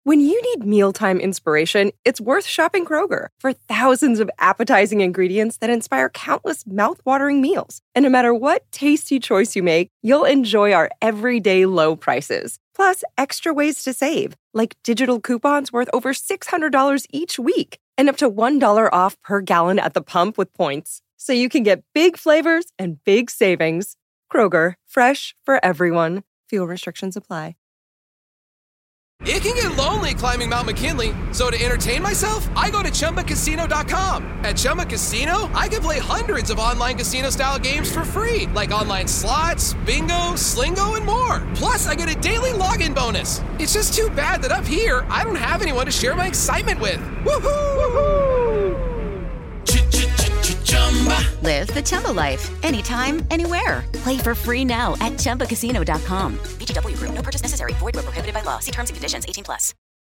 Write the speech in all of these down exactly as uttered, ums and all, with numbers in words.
When you need mealtime inspiration, it's worth shopping Kroger for thousands of appetizing ingredients that inspire countless mouthwatering meals. And no matter what tasty choice you make, you'll enjoy our everyday low prices. Plus, extra ways to save, like digital coupons worth over six hundred dollars each week and up to one dollar off per gallon at the pump with points. So you can get big flavors and big savings. Kroger, fresh for everyone. Fuel restrictions apply. It can get lonely climbing Mount McKinley, so to entertain myself, I go to Chumba Casino dot com. At Chumba Casino, I can play hundreds of online casino-style games for free, like online slots, bingo, Slingo, and more. Plus, I get a daily login bonus. It's just too bad that up here, I don't have anyone to share my excitement with. Woohoo! Woohoo! Live the Chumba life. Anytime, anywhere. Play for free now at Chumba Casino dot com. V G W Group. No purchase necessary. Void where prohibited by law. See terms and conditions. eighteen plus.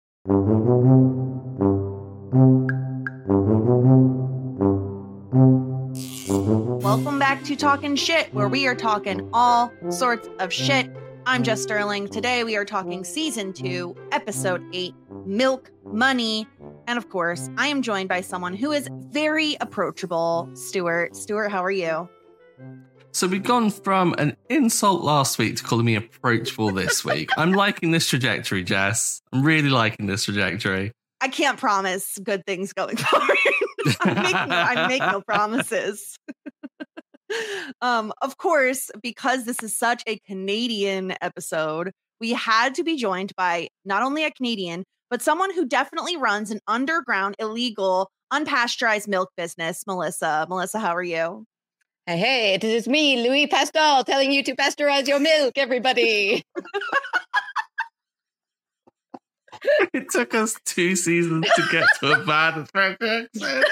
Welcome back to Talking Shit, where we are talking all sorts of shit. I'm Jess Sterling. Today we are talking season two, episode eight, Milk Money. And of course, I am joined by someone who is very approachable, Stuart. Stuart, how are you? So we've gone from an insult last week to calling me approachable this week. I'm liking this trajectory, Jess. I'm really liking this trajectory. I can't promise good things going forward. I, make no, I make no promises. um, of course, because this is such a Canadian episode, we had to be joined by not only a Canadian, but someone who definitely runs an underground, illegal, unpasteurized milk business. Melissa. Melissa, how are you? Hey, hey, it is me, Louis Pascal, telling you to pasteurize your milk, everybody. It took us two seasons to get to a bad French accent.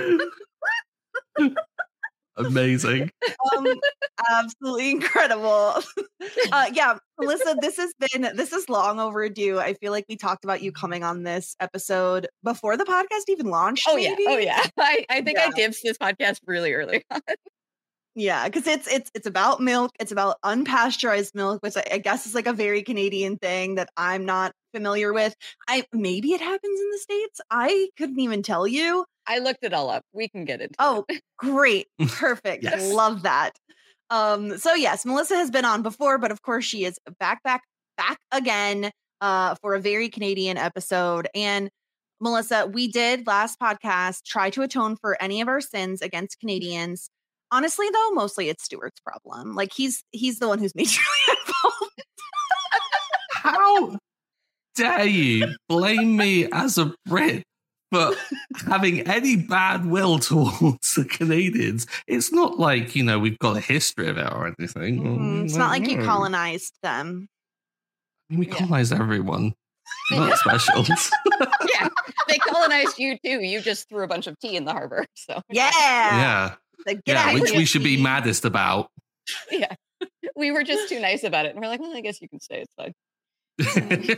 Amazing. Um, absolutely incredible. Uh, yeah, Melissa, this has been, this is long overdue. I feel like we talked about you coming on this episode before the podcast even launched. Oh, maybe? yeah. Oh, yeah. I, I think Yeah. I dibsed this podcast really early on. Yeah, because it's it's it's about milk. It's about unpasteurized milk, which I, I guess is like a very Canadian thing that I'm not familiar with. I maybe it happens in the States. I couldn't even tell you. I looked it all up. We can get into Oh, it. great. Perfect. Yes. Love that. Um, so yes, Melissa has been on before, but of course she is back, back, back again uh, for a very Canadian episode. And Melissa, we did last podcast try to atone for any of our sins against Canadians. Honestly, though, mostly it's Stuart's problem. Like he's he's the one who's majorly involved. How dare you blame me as a Brit for having any bad will towards the Canadians? It's not like, you know, we've got a history of it or anything. Mm, it's not like you No. colonized them. I mean, we Yeah. colonized everyone. We're not special. Yeah, they colonized you too. You just threw a bunch of tea in the harbor. So Yeah. Yeah. Like, get Yeah, out which here, we should be Steve. maddest about. yeah, we were just too nice about it. And we're like, well, I guess you can stay. It's fine.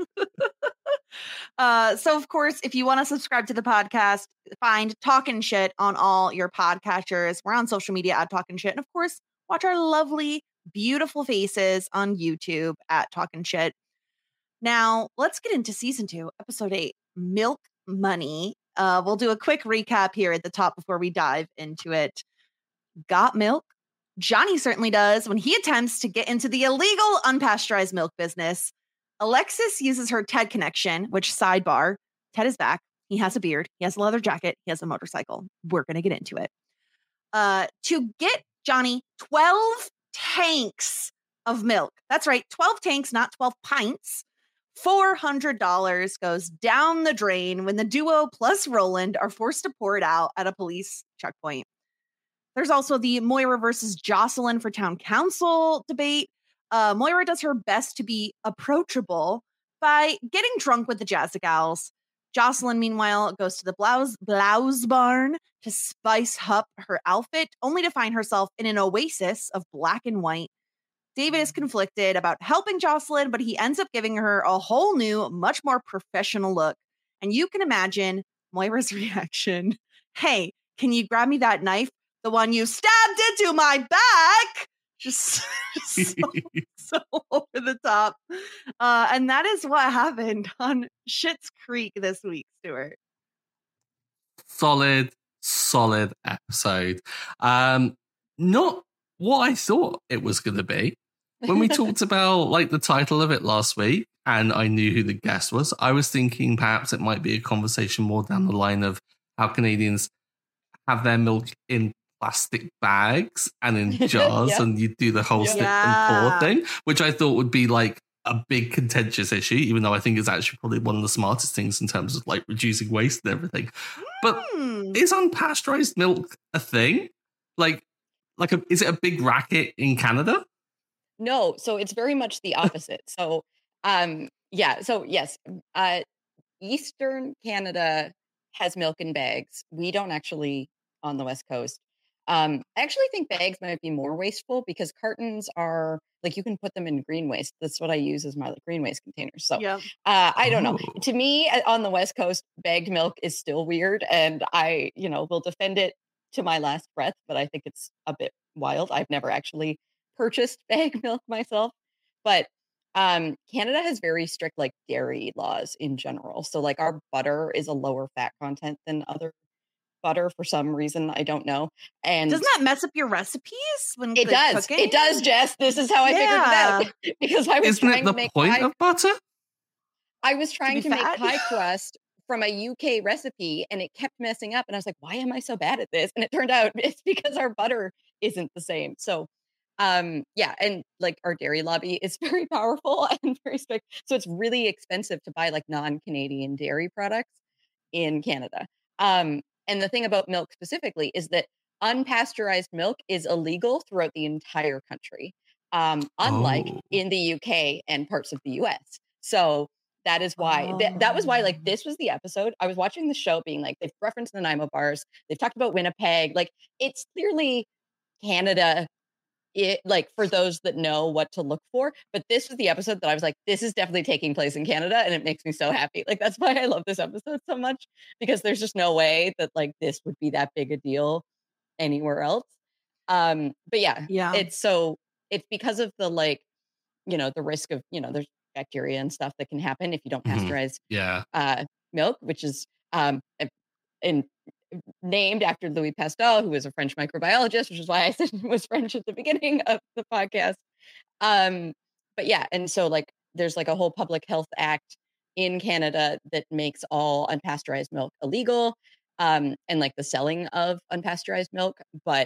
Uh, so of course, if you want to subscribe to the podcast, find Talking Shit on all your podcatchers. We're on social media at Talking Shit. And of course, watch our lovely, beautiful faces on YouTube at Talking Shit. Now, let's get into season two, episode eight, Milk Money. Uh, we'll do a quick recap here at the top before we dive into it. Got milk? Johnny certainly does when he attempts to get into the illegal unpasteurized milk business. Alexis uses her Ted connection, which sidebar, Ted is back. He has a beard. He has a leather jacket. He has a motorcycle. We're going to get into it. Uh, to get Johnny twelve tanks of milk. That's right. twelve tanks, not twelve pints. four hundred dollars goes down the drain when the duo plus Roland are forced to pour it out at a police checkpoint. There's also the Moira versus Jocelyn for town council debate. Uh, Moira does her best to be approachable by getting drunk with the Jazzagals. Jocelyn, meanwhile, goes to the blouse, blouse barn to spice up her outfit, only to find herself in an oasis of black and white. David is conflicted about helping Jocelyn, but he ends up giving her a whole new, much more professional look. And you can imagine Moira's reaction. Hey, can you grab me that knife? The one you stabbed into my back? Just, just so, so over the top. Uh, and that is what happened on Schitt's Creek this week, Stuart. Solid, solid episode. Um, not what I thought it was going to be. When we talked about like the title of it last week and I knew who the guest was, I was thinking perhaps it might be a conversation more down the line of how Canadians have their milk in plastic bags and in jars Yeah. and you do the whole Yeah. stick and pour thing, which I thought would be like a big contentious issue, even though I think it's actually probably one of the smartest things in terms of like reducing waste and everything. But Hmm. is unpasteurized milk a thing? Like, like a, is it a big racket in Canada? No, so it's very much the opposite. So, um, yeah, so yes, uh, Eastern Canada has milk in bags. We don't actually on the West Coast. Um, I actually think bags might be more wasteful because cartons are like you can put them in green waste. That's what I use as my like, green waste containers. So, Yeah. uh, I don't know. Oh. To me, uh, on the West Coast, bagged milk is still weird, and I, you know, will defend it to my last breath. But I think it's a bit wild. I've never actually purchased bagged milk myself, but um, Canada has very strict like dairy laws in general. So like our butter is a lower fat content than other butter for some reason. I don't know. And Doesn't that mess up your recipes when it like, does. cooking? It does, Jess. This is how I Yeah. figured it out because I was Isn't trying it the to make point pie- of butter? I was trying be to, make fat? pie crust from a U K recipe and it kept messing up. And I was like, why am I so bad at this? And it turned out it's because our butter isn't the same. So, um, yeah. And like our dairy lobby is very powerful and very strict. So it's really expensive to buy like non-Canadian dairy products in Canada. Um, and the thing about milk specifically is that unpasteurized milk is illegal throughout the entire country, um, unlike Oh. in the U K and parts of the U S. So that is why th- that was why like this was the episode. I was watching the show being like they've referenced the Nanaimo bars, they've talked about Winnipeg, like it's clearly Canada. It like for those that know what to look for, but this was the episode that I was like, this is definitely taking place in Canada, and it makes me so happy. Like that's why I love this episode so much because there's just no way that like this would be that big a deal anywhere else. Um, but yeah, Yeah. it's so it's because of the like, you know, the risk of you know, there's bacteria and stuff that can happen if you don't Mhm. pasteurize Yeah. uh, milk, which is um, in, named after Louis Pasteur, who was a French microbiologist, which is why I said it was French at the beginning of the podcast. Um, but yeah, and so like there's like a whole public health act in Canada that makes all unpasteurized milk illegal, um, and like the selling of unpasteurized milk. But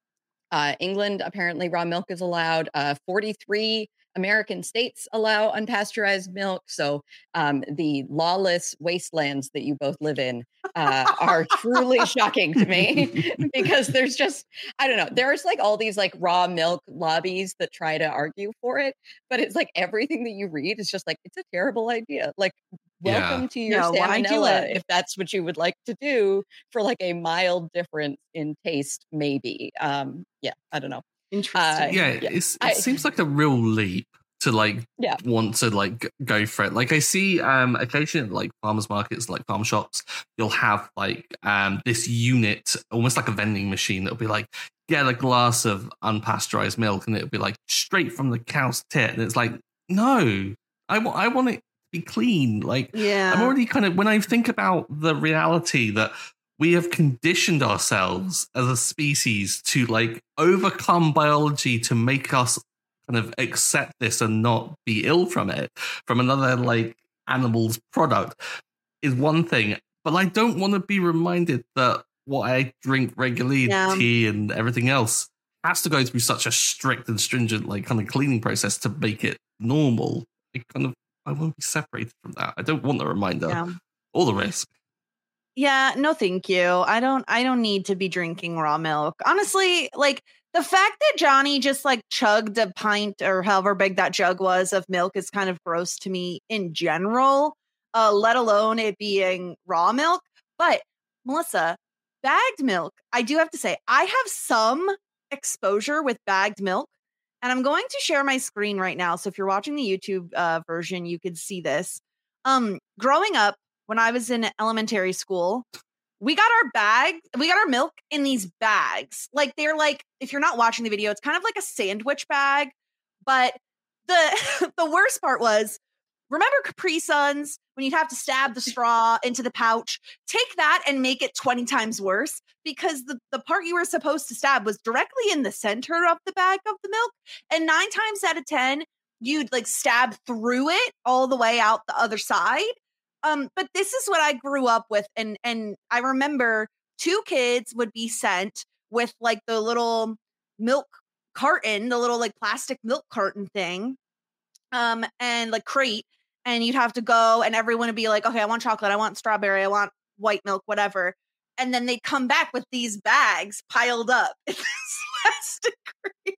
uh, England apparently raw milk is allowed. Uh, forty-three American states allow unpasteurized milk. So um, the lawless wastelands that you both live in uh, are truly shocking to me because there's just, I don't know, there's like all these like raw milk lobbies that try to argue for it, but it's like everything that you read is just like, it's a terrible idea. Like, welcome Yeah. to your Yeah, why do salmonella it? if that's what you would like to do for like a mild difference in taste, maybe. Um, yeah, I don't know. Interesting. Yeah, yeah. it's, it I- seems like a real leap to like Yeah. want to like g- go for it. Like I see um occasionally like farmers markets, like farm shops, you'll have like um this unit, almost like a vending machine that'll be like, get a glass of unpasteurized milk, and it'll be like straight from the cow's tit. And it's like, no, I want I want it to be clean. Like Yeah. I'm already kind of, when I think about the reality that we have conditioned ourselves as a species to like overcome biology to make us kind of accept this and not be ill from it, from another like animal's product, is one thing. But I don't want to be reminded that what I drink regularly, Yeah. tea and everything else, has to go through such a strict and stringent like kind of cleaning process to make it normal. I kind of, I want to be separated from that. I don't want the reminder Yeah. or the risk. Yeah, no thank you. I don't I don't need to be drinking raw milk. Honestly, like the fact that Johnny just like chugged a pint or however big that jug was of milk is kind of gross to me in general, uh, let alone it being raw milk. But Melissa, bagged milk, I do have to say, I have some exposure with bagged milk. And I'm going to share my screen right now. So if you're watching the YouTube uh, version, you could see this. Um, growing up, when I was in elementary school, we got our bag, we got our milk in these bags. Like they're like, if you're not watching the video, it's kind of like a sandwich bag. But the the worst part was, remember Capri Suns when you'd have to stab the straw into the pouch? Take that and make it twenty times worse, because the, the part you were supposed to stab was directly in the center of the bag of the milk. And nine times out of ten, you'd like stab through it all the way out the other side. Um, but this is what I grew up with. And, and I remember two kids would be sent with like the little milk carton, the little like plastic milk carton thing, um, and like crate. And you'd have to go and everyone would be like, okay, I want chocolate. I want strawberry. I want white milk, whatever. And then they'd come back with these bags piled up in this plastic crate.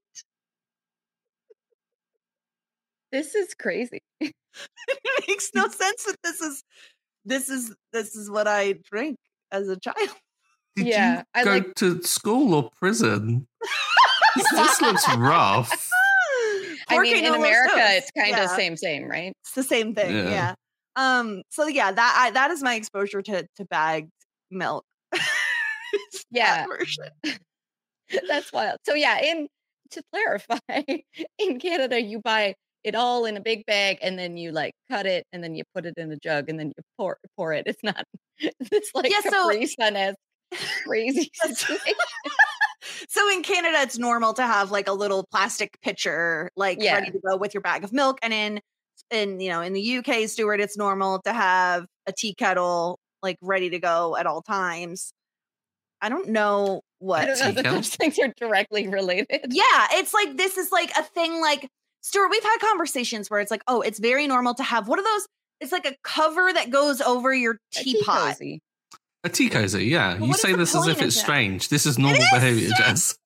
This is crazy. It makes no sense that this is this is this is what I drank as a child. Did Yeah, you I go like- to school or prison? This looks rough. I mean, in Porque no America, los dos. it's kind of Yeah. same, same, right? It's the same thing. Yeah. Yeah. Um. So yeah, that I, that is my exposure to to bagged milk. It's Yeah. that version. That's wild. So yeah, in to clarify, in Canada, you buy it all in a big bag and then you like cut it and then you put it in a jug and then you pour pour it. It's not it's like Yeah, so- Capri Sun-esque crazy situation. So in Canada, it's normal to have like a little plastic pitcher, like Yeah. ready to go with your bag of milk. And in, in you know, in the U K, Stuart, it's normal to have a tea kettle like ready to go at all times. I don't know what. I don't know that Teacup? those things are directly related. Yeah, it's like this is like a thing. Like Stuart, we've had conversations where it's like, oh, it's very normal to have what are those? It's like a cover that goes over your A tea teapot. cozy. A tea cozy, yeah. But you what is say the this as point if of it's that? strange. This is normal is behavior, strange. Jess.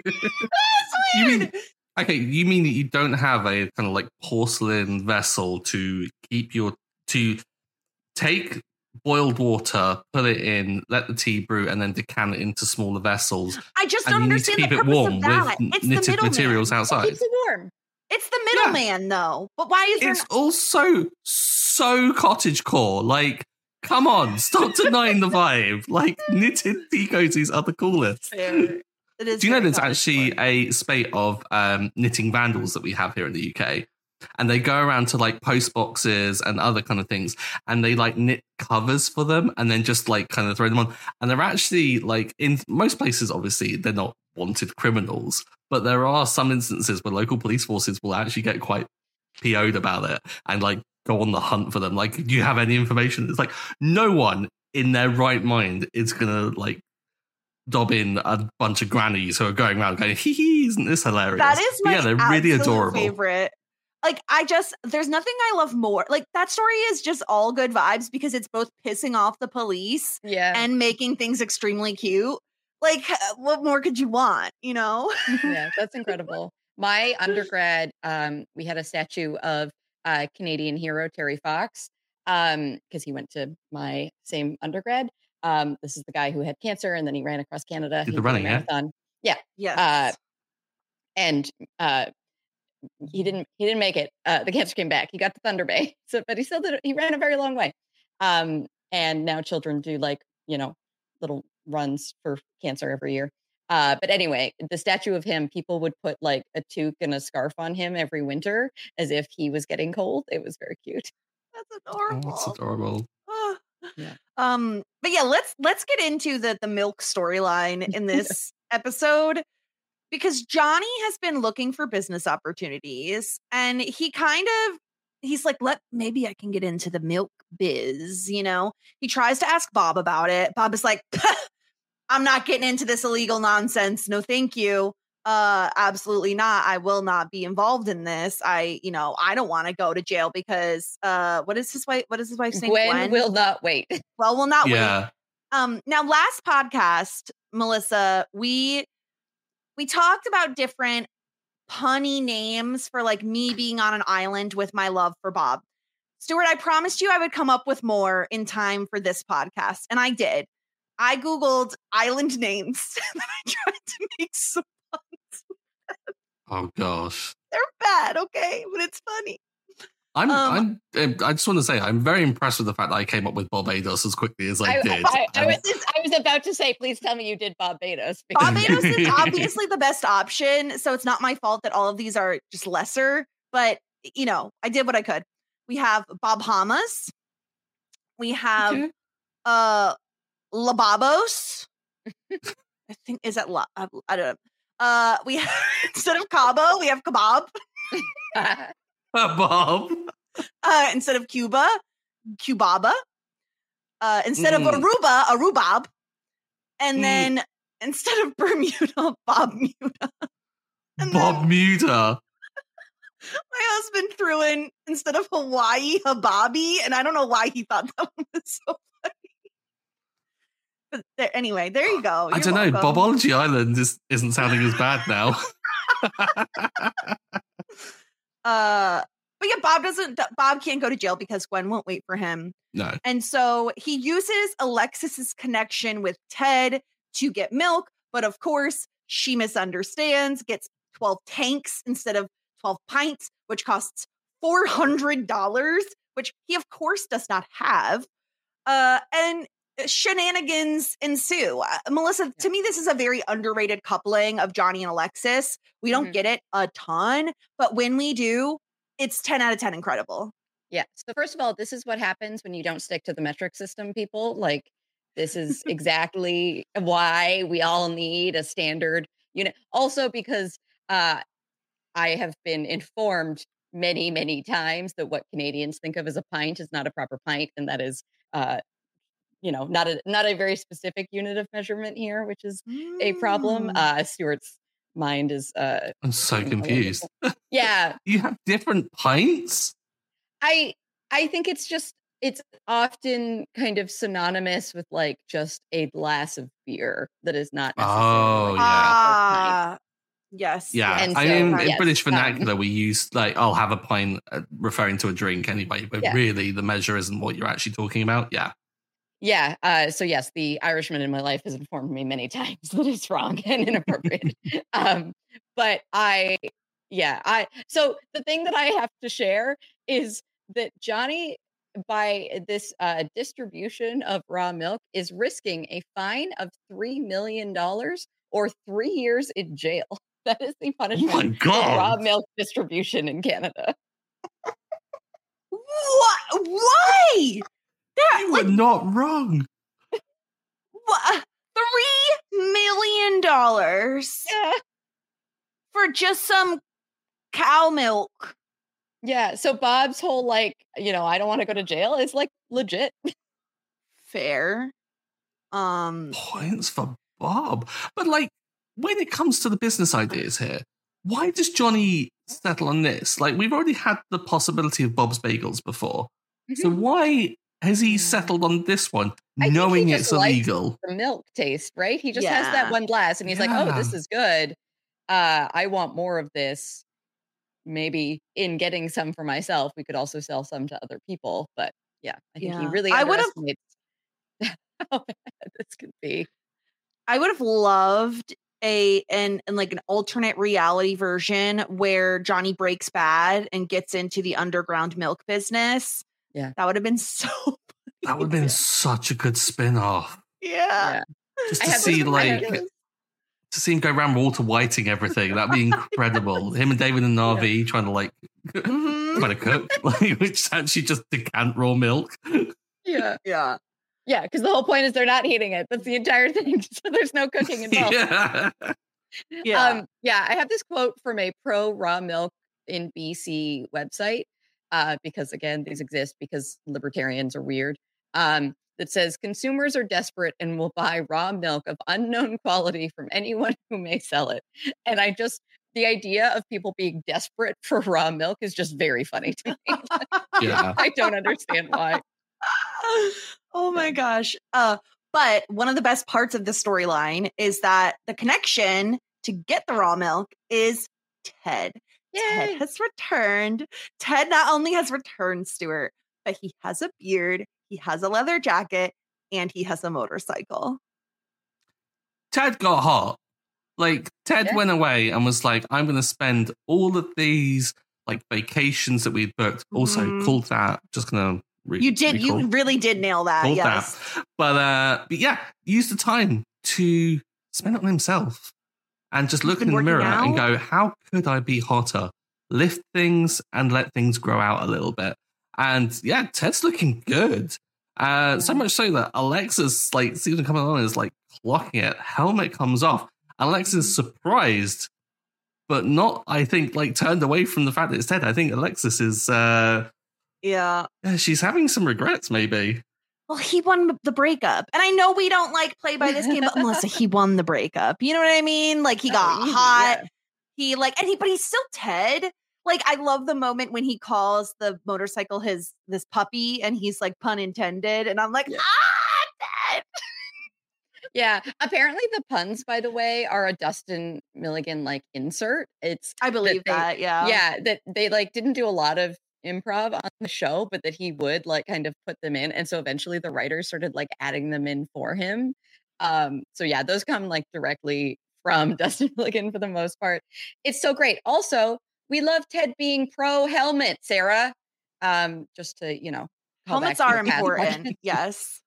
You mean okay? You mean that you don't have a kind of like porcelain vessel to keep your to take boiled water, put it in, let the tea brew, and then decant it into smaller vessels. I just And don't you need to understand keep the it purpose warm of that. with It's the knitted middleman. materials outside. Keeps it warm. It's the middleman, though. But why is there? It's also so cottagecore. Like, come on, stop denying the vibe. Like, knitted tea cozies are the coolest. Fair. It is Do you know very there's actually common. a spate of um, knitting vandals that we have here in the U K? And they go around to like post boxes and other kind of things, and they like knit covers for them and then just like kind of throw them on. And they're actually like, in most places, obviously, they're not wanted criminals, but there are some instances where local police forces will actually get quite P O'd about it and like go on the hunt for them. Like, do you have any information? It's like no one in their right mind is gonna like dob in a bunch of grannies who are going around going, hee hee, isn't this hilarious? That is But my yeah, they're really absolute adorable. favorite. Like, I just, there's nothing I love more. Like, that story is just all good vibes because it's both pissing off the police Yeah. and making things extremely cute. Like, uh, what more could you want, you know? Yeah, that's incredible. My undergrad, um, we had a statue of uh, Canadian hero Terry Fox um, because he went to my same undergrad. Um, this is the guy who had cancer and then he ran across Canada. Did He the did a running, yeah? marathon. Yeah, Yes. uh, and uh, he didn't. He didn't make it. Uh, the cancer came back. He got to Thunder Bay, so but he still did. He ran a very long way. Um, and now children do like you know little runs for cancer every year. Uh, but anyway, the statue of him, people would put like a toque and a scarf on him every winter as if he was getting cold. It was very cute. That's Oh, adorable. that's adorable. Ah. Yeah. Um, but yeah, let's let's get into the the milk storyline in this episode because Johnny has been looking for business opportunities and he kind of he's like, let maybe I can get into the milk biz, you know. He tries to ask Bob about it. Bob is like, I'm not getting into this illegal nonsense. No, thank you. Uh, absolutely not. I will not be involved in this. I, you know, I don't want to go to jail because uh, what is his wife? What is his wife's name? Gwen, will not wait. Well, will not wait. Yeah. Um, now, last podcast, Melissa, we we talked about different punny names for like me being on an island with my love for Bob. Stuart, I promised you I would come up with more in time for this podcast, and I did. I Googled island names and I tried to make some puns. Oh gosh. They're bad, okay? But it's funny. I'm, Um, I'm, I just want to say, I'm very impressed with the fact that I came up with Barbados as quickly as I, I, did. I, I, And- was, I was about to say, please tell me you did Barbados. Barbados is obviously the best option, so it's not my fault that all of these are just lesser, but you know, I did what I could. We have Bob Hamas. We have Okay. uh Lababos. I think is that La- I don't know. Uh we have, instead of Cabo, we have kebab. Uh, Bob. Uh instead of Cuba, Cubaba. Uh instead Mm. of Aruba, a rhubarb. And Mm. then instead of Bermuda, Bob Muda. And Bob then Muda. my husband threw in instead of Hawaii, Hababi, and I don't know why he thought that one was so funny. But there, anyway, there you go. I You're don't know. welcome. Bobology Island is, isn't sounding as bad now. Uh, but yeah, Bob doesn't. Bob can't go to jail because Gwen won't wait for him, No. and so he uses Alexis's connection with Ted to get milk. But of course, she misunderstands, gets twelve tanks instead of twelve pints, which costs four hundred dollars, which he of course does not have. Uh, and shenanigans ensue. Uh, Melissa, to me, this is a very underrated coupling of Johnny and Alexis. We don't Mhm. get it a ton, but when we do, it's ten out of ten incredible. Yeah. So first of all, this is what happens when you don't stick to the metric system, people. Like, this is exactly why we all need a standard unit. Also, because uh, I have been informed many, many times that what Canadians think of as a pint is not a proper pint, and that is, uh, you know, not a not a very specific unit of measurement here, which is a problem. Mm. Uh, Stuart's mind is. Uh, I'm so getting a little confused. bit- Yeah, You have different pints? I I think it's just it's often kind of synonymous with like just a glass of beer that is not necessarily Oh, like, yeah. Ah, yes. Yeah. And I so, mean, in yes, British um, vernacular, we use, like, I'll have a pint, uh, referring to a drink anyway, but Yeah. really the measure isn't what you're actually talking about. Yeah. Yeah. Uh, so yes, the Irishman in my life has informed me many times that it's wrong and inappropriate. um, but I, yeah, I. So the thing that I have to share is that Johnny, by this uh, distribution of raw milk, is risking a fine of three million dollars or three years in jail. That is the Oh punishment my for raw God. milk distribution in Canada. What? Why? That, You like, were not wrong. what? Three million dollars Yeah. for just some cow milk. Yeah. So Bob's whole like, you know, I don't want to go to jail is like legit. Fair. Um. Points for Bob. But, like, when it comes to the business ideas here, why does Johnny settle on this? Like, we've already had the possibility of Bob's Bagels before. So why has he settled on this one, I think he knowing just it's likes illegal? The milk taste, right? He just has that Yeah. one glass and he's like, oh, this Yeah. is good. Uh, I want more of this. Maybe in getting some for myself, we could also sell some to other people. But yeah, I think he Yeah. really I would've- underestimates how bad this could be. I would have loved a an, and like an alternate reality version where Johnny breaks bad and gets into the underground milk business. Yeah. That would have been so That would have been such a good spin-off. yeah. Yeah. Just I to have see, this in my like, head. to see him go around Walter Whiting everything. That'd be incredible. Him and David and Narvi trying to, like, Mhm. trying to cook, like, which actually just decant raw milk. Yeah. Yeah. Yeah. Because the whole point is they're not heating it. That's the entire thing. So there's no cooking involved. Yeah. Yeah. Um, yeah, I have this quote from a pro raw milk in B C website, uh, because again, these exist because libertarians are weird. Um, that says consumers are desperate and will buy raw milk of unknown quality from anyone who may sell it. And I just the idea of people being desperate for raw milk is just very funny to me. Yeah. I don't understand why. Oh my gosh. Uh, but one of the best parts of the storyline is that the connection to get the raw milk is Ted. Ted Yay. has returned. Ted not only has returned, Stuart, but he has a beard, he has a leather jacket, and he has a motorcycle. Ted got hot. Like, Ted Yeah. went away and was like, I'm going to spend all of these, like vacations that we'd booked. Also Mhm. called that. Just gonna re- You did. recall. You really did nail that. Called Yes. that. But uh, but yeah, use the time to spend it on himself and just He's look been in the working mirror and out. go, how could I be hotter? Lift things and let things grow out a little bit. And yeah, Ted's looking good. Uh, so much so that Alexis, like, Susan coming along is like clocking it. Helmet comes off. Alexis is surprised, but not, I think, like turned away from the fact that it's Ted. I think Alexis is, uh, Yeah. yeah, she's having some regrets, maybe. Well, he won the breakup. And I know we don't like play by this game, but Melissa, he won the breakup. You know what I mean? Like he Oh, got easy, hot. yeah. He like, and he, but he's still Ted. Like, I love the moment when he calls the motorcycle his, this puppy, and he's like, pun intended. And I'm like, Yeah. ah, Ted. Yeah, apparently the puns, by the way, are a Dustin Milligan like insert. It's I believe they- that. Yeah. yeah, that they like didn't do a lot of improv on the show, but that he would like kind of put them in, and so eventually the writers started like adding them in for him. Um, so yeah, those come like directly from Dustin Milligan for the most part. It's so great. Also, we love Ted being pro helmet, Sarah. Um, just to you know, call back Helmets to are your past important. podcast. Yes.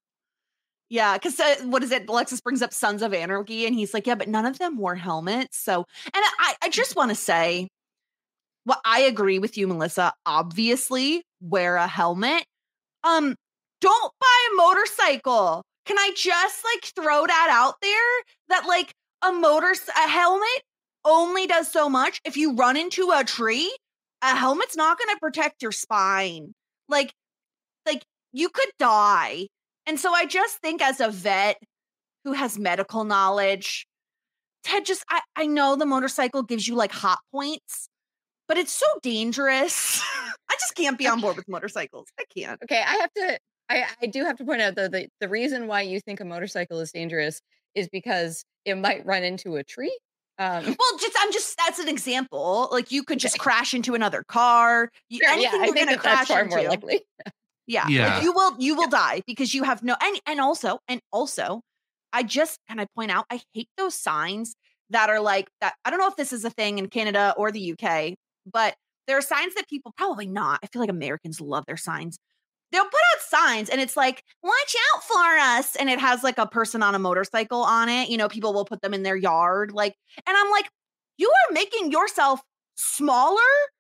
Yeah, because uh, what is it? Alexis brings up Sons of Anarchy, and he's like, "Yeah, but none of them wore helmets." So, and I, I just want to say, well, I agree with you, Melissa. Obviously, wear a helmet. Um, don't buy a motorcycle. Can I just like throw that out there? That like a motor, a helmet only does so much. If you run into a tree, a helmet's not going to protect your spine. Like, like you could die. And so I just think as a vet who has medical knowledge, Ted just, I, I know the motorcycle gives you like hot points, but it's so dangerous. I just can't be on board with motorcycles. I can't. Okay, I have to. I, I do have to point out though that the reason why you think a motorcycle is dangerous is because it might run into a tree. Um, Well, just, I'm just, that's an example. Like you could just crash into another car. You, sure, anything yeah, I you're think going to that that's crash far into. more likely. Yeah. Yeah. Like you will, you will die because you have no, and, and also, and also, I just, can I point out, I hate those signs that are like that. I don't know if this is a thing in Canada or the U K, but there are signs that people probably not. I feel like Americans love their signs. They'll put out signs and it's like, watch out for us. And it has like a person on a motorcycle on it. You know, people will put them in their yard. Like, and I'm like, you are making yourself smaller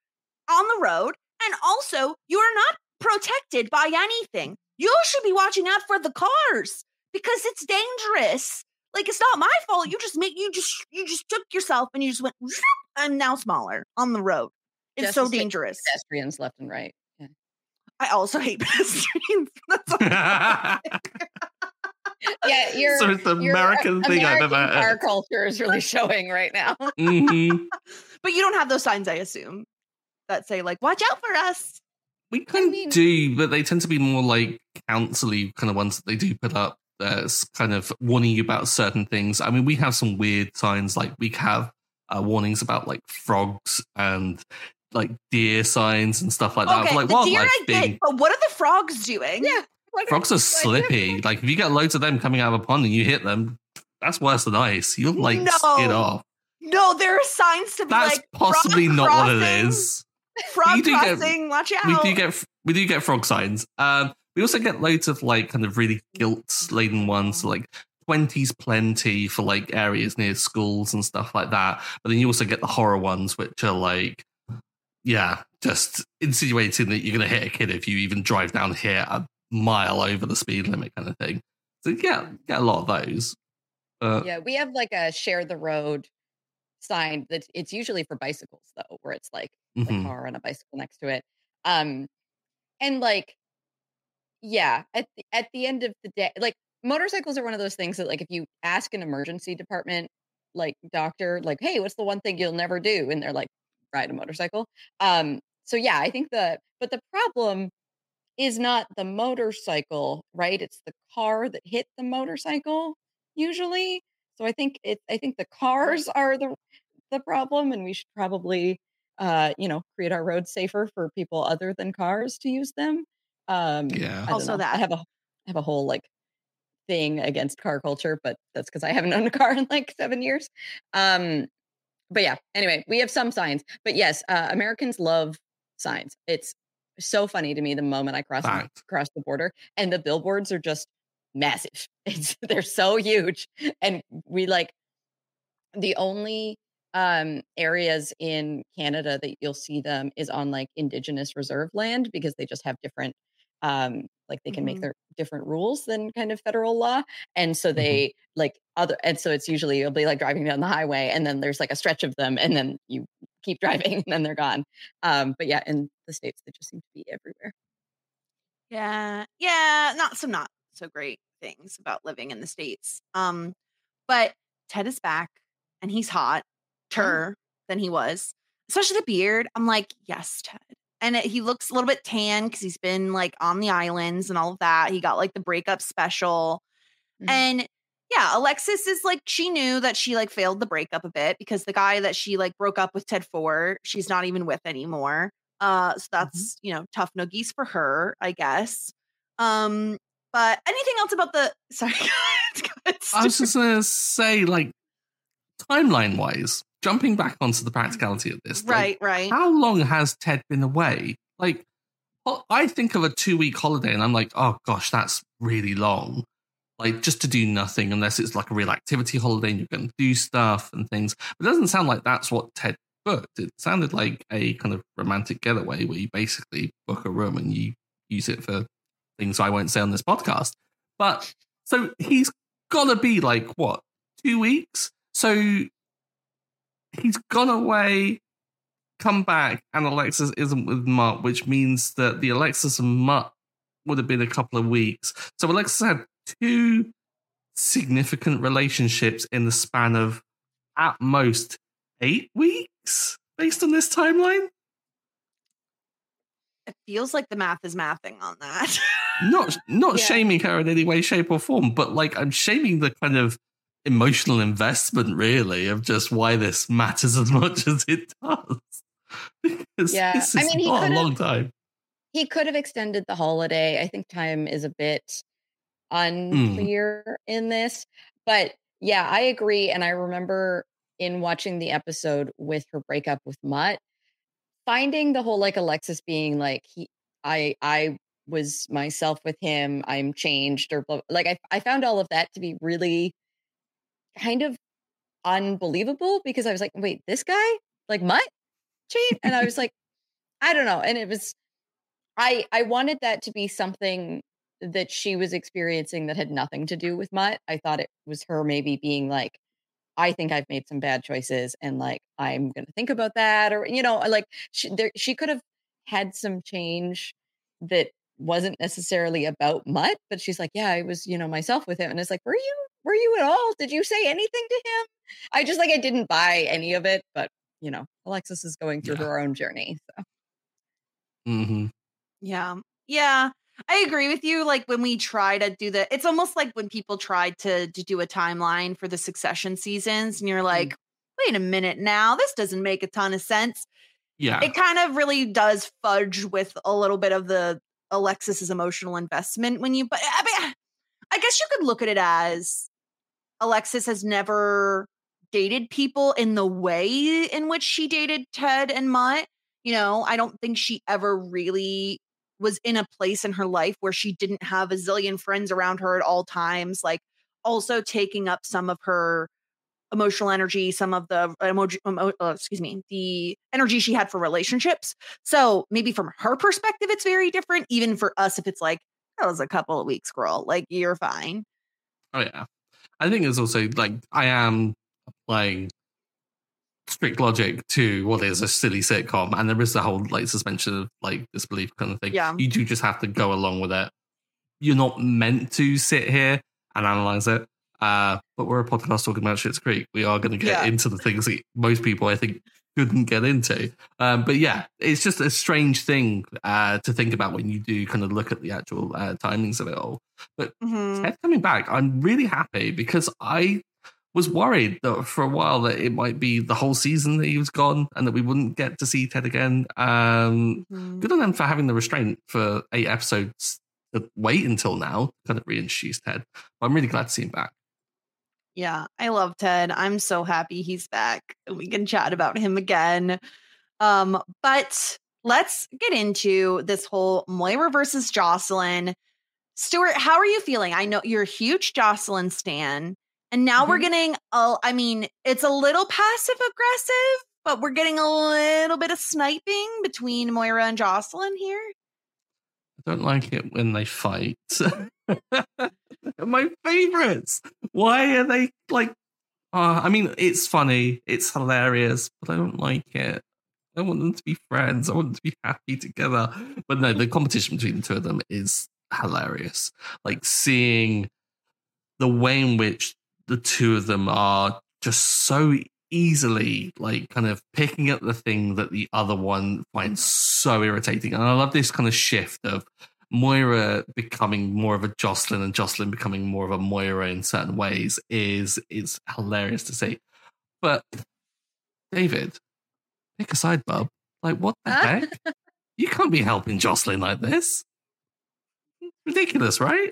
on the road. And also you are not protected by anything. You should be watching out for the cars because it's dangerous. Like it's not my fault. You just make you just you just took yourself and you just went zoop, and now smaller on the road. It's Just so to say dangerous. Pedestrians left and right. Yeah. I also hate pedestrians. That's all. Yeah, you're, So it's the your American thing I've American ever car heard. culture is really showing right now. Mhm. But you don't have those signs, I assume, that say like "Watch out for us." We kind of mean- do, but they tend to be more like council-y kind of ones that they do put up that's kind of warning you about certain things. I mean, we have some weird signs, like we have uh, warnings about like frogs and like deer signs and stuff like that. Okay, for, like the deer wildlife I being get, but what are the frogs doing? Yeah. What frogs are like, slippy. Like if you get loads of them coming out of a pond and you hit them, that's worse than ice. You'll like No. skid off. No, there are signs to be That's like possibly frog not what it crossing, is. Frog We do get- crossing, watch out. We do get we do get frog signs. Um, we also get loads of like kind of really guilt laden ones, so like twenties plenty for like areas near schools and stuff like that. But then you also get the horror ones, which are like, yeah, just insinuating that you're going to hit a kid if you even drive down here a mile over the speed limit, kind of thing. So yeah, get a lot of those. Uh, Yeah, we have like a share the road sign that it's usually for bicycles though, where it's like a mhm. car and a bicycle next to it. Um, and like, yeah, at the, at the end of the day, like motorcycles are one of those things that like if you ask an emergency department like doctor, like, hey, what's the one thing you'll never do? And they're like, ride a motorcycle. Um, so yeah, I think the but the problem is not the motorcycle, right? It's the car that hit the motorcycle usually. So I think it I think the cars are the the problem, and we should probably uh, you know, create our roads safer for people other than cars to use them. Um Yeah. I don't Also know. that. I have a I have a whole like thing against car culture, but that's because I haven't owned a car in like seven years. Um, but yeah, anyway, we have some signs. But yes, uh, Americans love signs. It's so funny to me the moment I cross Fact. across the border, and the billboards are just massive. It's they're so huge, and we like the only um areas in Canada that you'll see them is on like Indigenous reserve land, because they just have different um like they can make Mhm. their different rules than kind of federal law. And so Mm-hmm. they like other and so it's usually you'll be like driving down the highway, and then there's like a stretch of them, and then you keep driving and then they're gone. Um but yeah, in the States they just seem to be everywhere. Yeah. Yeah. Not some not so great things about living in the States. Um, but Ted is back and he's hot, ter than he was, especially the beard. I'm like, yes, Ted. And it, he looks a little bit tan because he's been like on the islands and all of that. He got like the breakup special. Mhm. And yeah, Alexis is like, she knew that she like failed the breakup a bit because the guy that she like broke up with Ted for, she's not even with anymore. Uh, so that's, you know, tough noogies for her, I guess. Um, but anything else about the, sorry, go ahead, I was Stu. just going to say, like, timeline wise, jumping back onto the practicality of this, like, right, right. how long has Ted been away? Like, well, I think of a two week holiday and I'm like, oh gosh, that's really long. Like, just to do nothing, unless it's like a real activity holiday and you're going to do stuff and things. But it doesn't sound like that's what Ted booked. It sounded like a kind of romantic getaway where you basically book a room and you use it for things I won't say on this podcast. But so he's got to be like, what, two weeks? So he's gone away, come back, and Alexis isn't with Mutt, which means that the Alexis and Mutt would have been a couple of weeks. So Alexis had two significant relationships in the span of at most eight weeks based on this timeline. It feels like the math is mathing on that. Not not Yeah. shaming her in any way, shape, or form, but like I'm shaming the kind of emotional investment, really, of just why this matters as much as it does. Because Yeah, this I is mean, he not a could've- long time. He could have extended the holiday. I think time is a bit unclear in this. But yeah, I agree. And I remember in watching the episode with her breakup with Mutt, finding the whole like Alexis being like, he, I, I was myself with him. I'm changed, or blah, like I, I found all of that to be really kind of unbelievable, because I was like, wait, this guy, like Mutt, changed, and I was like, I don't know, and it was. I, I wanted that to be something that she was experiencing that had nothing to do with Mutt. I thought it was her maybe being like, I think I've made some bad choices, and like, I'm going to think about that. Or, you know, like she, there, she could have had some change that wasn't necessarily about Mutt, but she's like, yeah, I was, you know, myself with him. And it's like, were you, were you at all? Did you say anything to him? I just like, I didn't buy any of it, but you know, Alexis is going through Yeah. her own journey. So. Mm-hmm. Yeah. Yeah. I agree with you. Like when we try to do the, it's almost like when people tried to, to do a timeline for the Succession seasons and you're like, wait a minute now, this doesn't make a ton of sense. Yeah. It kind of really does fudge with a little bit of the Alexis's emotional investment when you, but I mean, I guess you could look at it as Alexis has never dated people in the way in which she dated Ted and Mutt. You know, I don't think she ever really was in a place in her life where she didn't have a zillion friends around her at all times, like also taking up some of her emotional energy, some of the emoji, emo, uh, excuse me, the energy she had for relationships. So maybe from her perspective, it's very different. Even for us, if it's like, that was a couple of weeks, girl, like you're fine. Oh yeah. I think it's also like I am applying strict logic to what is a silly sitcom, and there is the whole like suspension of like disbelief kind of thing. Yeah. You do just have to go along with it. You're not meant to sit here and analyze it. Uh, but we're a podcast talking about Schitt's Creek. We are going to get Yeah. into the things that most people, I think, couldn't get into. Um, but yeah, it's just a strange thing uh, to think about when you do kind of look at the actual uh, timings of it all. But Mhm. Ted coming back, I'm really happy because I was worried that for a while that it might be the whole season that he was gone and that we wouldn't get to see Ted again. Um, Mhm. Good on them for having the restraint for eight episodes to wait until now, to kind of reintroduce Ted. But I'm really glad to see him back. Yeah, I love Ted. I'm so happy he's back. We can chat about him again. Um, but let's get into this whole Moira versus Jocelyn. Stuart, how are you feeling? I know you're a huge Jocelyn stan, and now mm-hmm. we're getting, a, I mean, it's a little passive aggressive, but we're getting a little bit of sniping between Moira and Jocelyn here. I don't like it when they fight. My favorites. Why are they like, uh, I mean, it's funny, it's hilarious, but I don't like it. I want them to be friends. I want them to be happy together. But no, the competition between the two of them is hilarious. Like seeing the way in which the two of them are just so easily like kind of picking up the thing that the other one finds so irritating. And I love this kind of shift of Moira becoming more of a Jocelyn and Jocelyn becoming more of a Moira in certain ways is is hilarious to see. But David, pick a side, bub. Like, what the heck? You can't be helping Jocelyn like this. Ridiculous, right?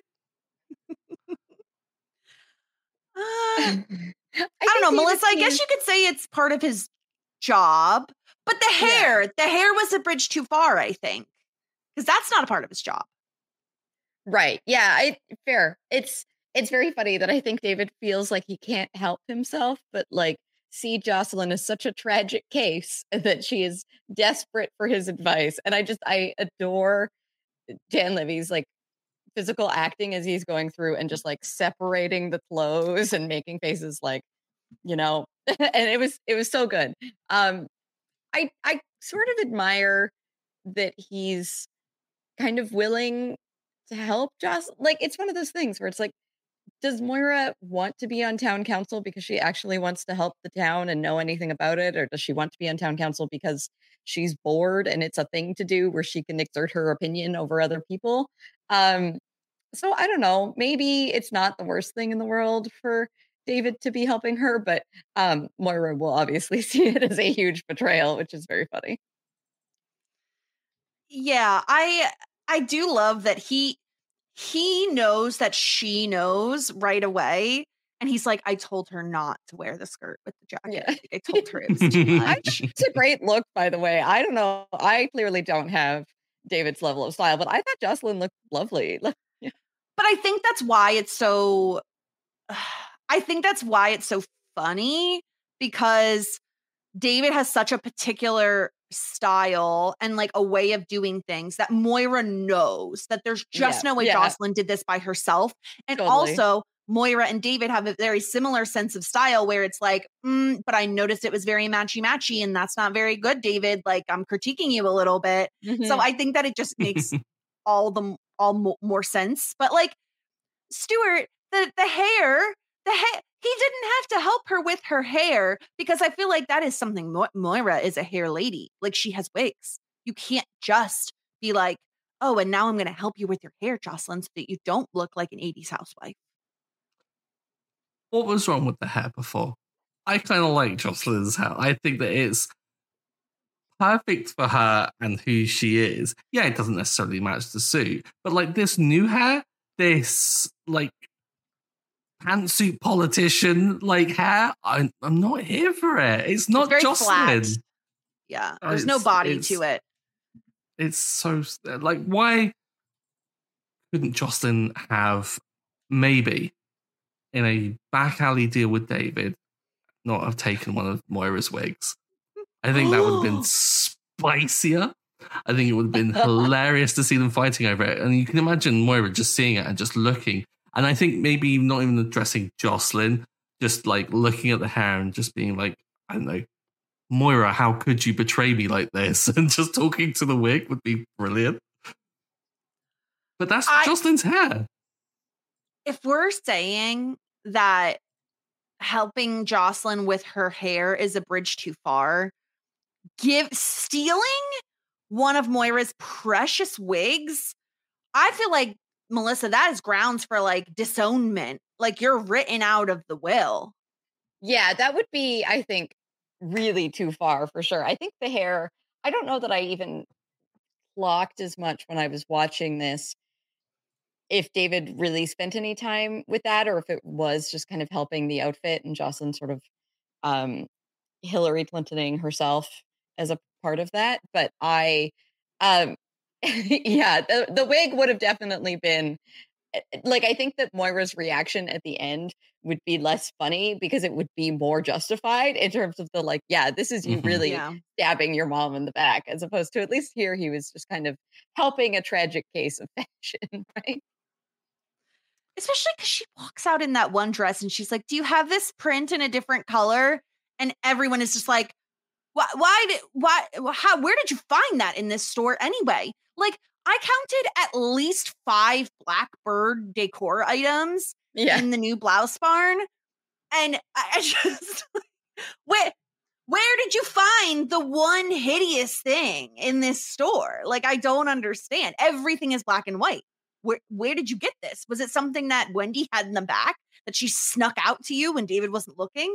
uh, I, I don't know, Melissa. I guess you could say it's part of his job, but the hair, yeah. the hair was a bridge too far, I think, because that's not a part of his job. Right. Yeah. I, fair. It's it's very funny that I think David feels like he can't help himself, but like see Jocelyn as such a tragic case that she is desperate for his advice, and I just I adore Dan Levy's like physical acting as he's going through and just like separating the clothes and making faces like, you know, and it was it was so good. Um, I I sort of admire that he's kind of willing to help Jocelyn. Like, it's one of those things where it's like, does Moira want to be on town council because she actually wants to help the town and know anything about it? Or does she want to be on town council because she's bored and it's a thing to do where she can exert her opinion over other people? Um, so I don't know, maybe it's not the worst thing in the world for David to be helping her, but um, Moira will obviously see it as a huge betrayal, which is very funny. Yeah, I I do love that he he knows that she knows right away. And he's like, I told her not to wear the skirt with the jacket. Yeah. Like, I told her it was too much. It's a great look, by the way. I don't know. I clearly don't have David's level of style, but I thought Jocelyn looked lovely. Yeah. But I think that's why it's so, I think that's why it's so funny, because David has such a particular style and like a way of doing things that Moira knows that there's just yeah, no way yeah. Jocelyn did this by herself. And totally. Also Moira and David have a very similar sense of style where it's like, mm, but I noticed it was very matchy matchy and that's not very good, David. Like, I'm critiquing you a little bit. Mm-hmm. So I think that it just makes all the all mo- more sense. But like, Stuart, the, the hair, the hair, he didn't have to help her with her hair, because I feel like that is something Mo- Moira is a hair lady. Like, she has wigs. You can't just be like, oh, and now I'm going to help you with your hair, Jocelyn, so that you don't look like an eighties housewife. What was wrong with the hair before? I kind of like Jocelyn's hair. I think that it's perfect for her and who she is. Yeah, it doesn't necessarily match the suit, but like this new hair, this like pantsuit politician like hair, I'm, I'm not here for it. It's not it's Jocelyn. Flat. Yeah, there's it's, no body to it. It's so like, why couldn't Jocelyn have maybe in a back alley deal with David not have taken one of Moira's wigs? I think that would have been spicier. I think it would have been hilarious to see them fighting over it. And you can imagine Moira just seeing it and just looking. And I think maybe not even addressing Jocelyn, just like looking at the hair and just being like, I don't know, Moira, how could you betray me like this? And just talking to the wig would be brilliant. But that's I, Jocelyn's hair. If we're saying that helping Jocelyn with her hair is a bridge too far, give stealing one of Moira's precious wigs, I feel like, Melissa, that is grounds for like disownment. Like, you're written out of the will. Yeah, that would be, I think, really too far for sure. I think the hair, I don't know that I even clocked as much when I was watching this, if David really spent any time with that, or if it was just kind of helping the outfit and Jocelyn sort of um, Hillary Clintoning herself as a part of that. But I Um, yeah, the, the wig would have definitely been like, I think that Moira's reaction at the end would be less funny because it would be more justified in terms of the like, yeah, this is you Mhm. really Yeah. stabbing your mom in the back, as opposed to at least here he was just kind of helping a tragic case of fashion, right? Especially because she walks out in that one dress and she's like, do you have this print in a different color? And everyone is just like, why, why did, why, how, where did you find that in this store anyway? Like, I counted at least five Blackbird decor items Yeah. in the new blouse barn. And I, I just, where, where did you find the one hideous thing in this store? Like, I don't understand. Everything is black and white. Where, where did you get this? Was it something that Wendy had in the back that she snuck out to you when David wasn't looking?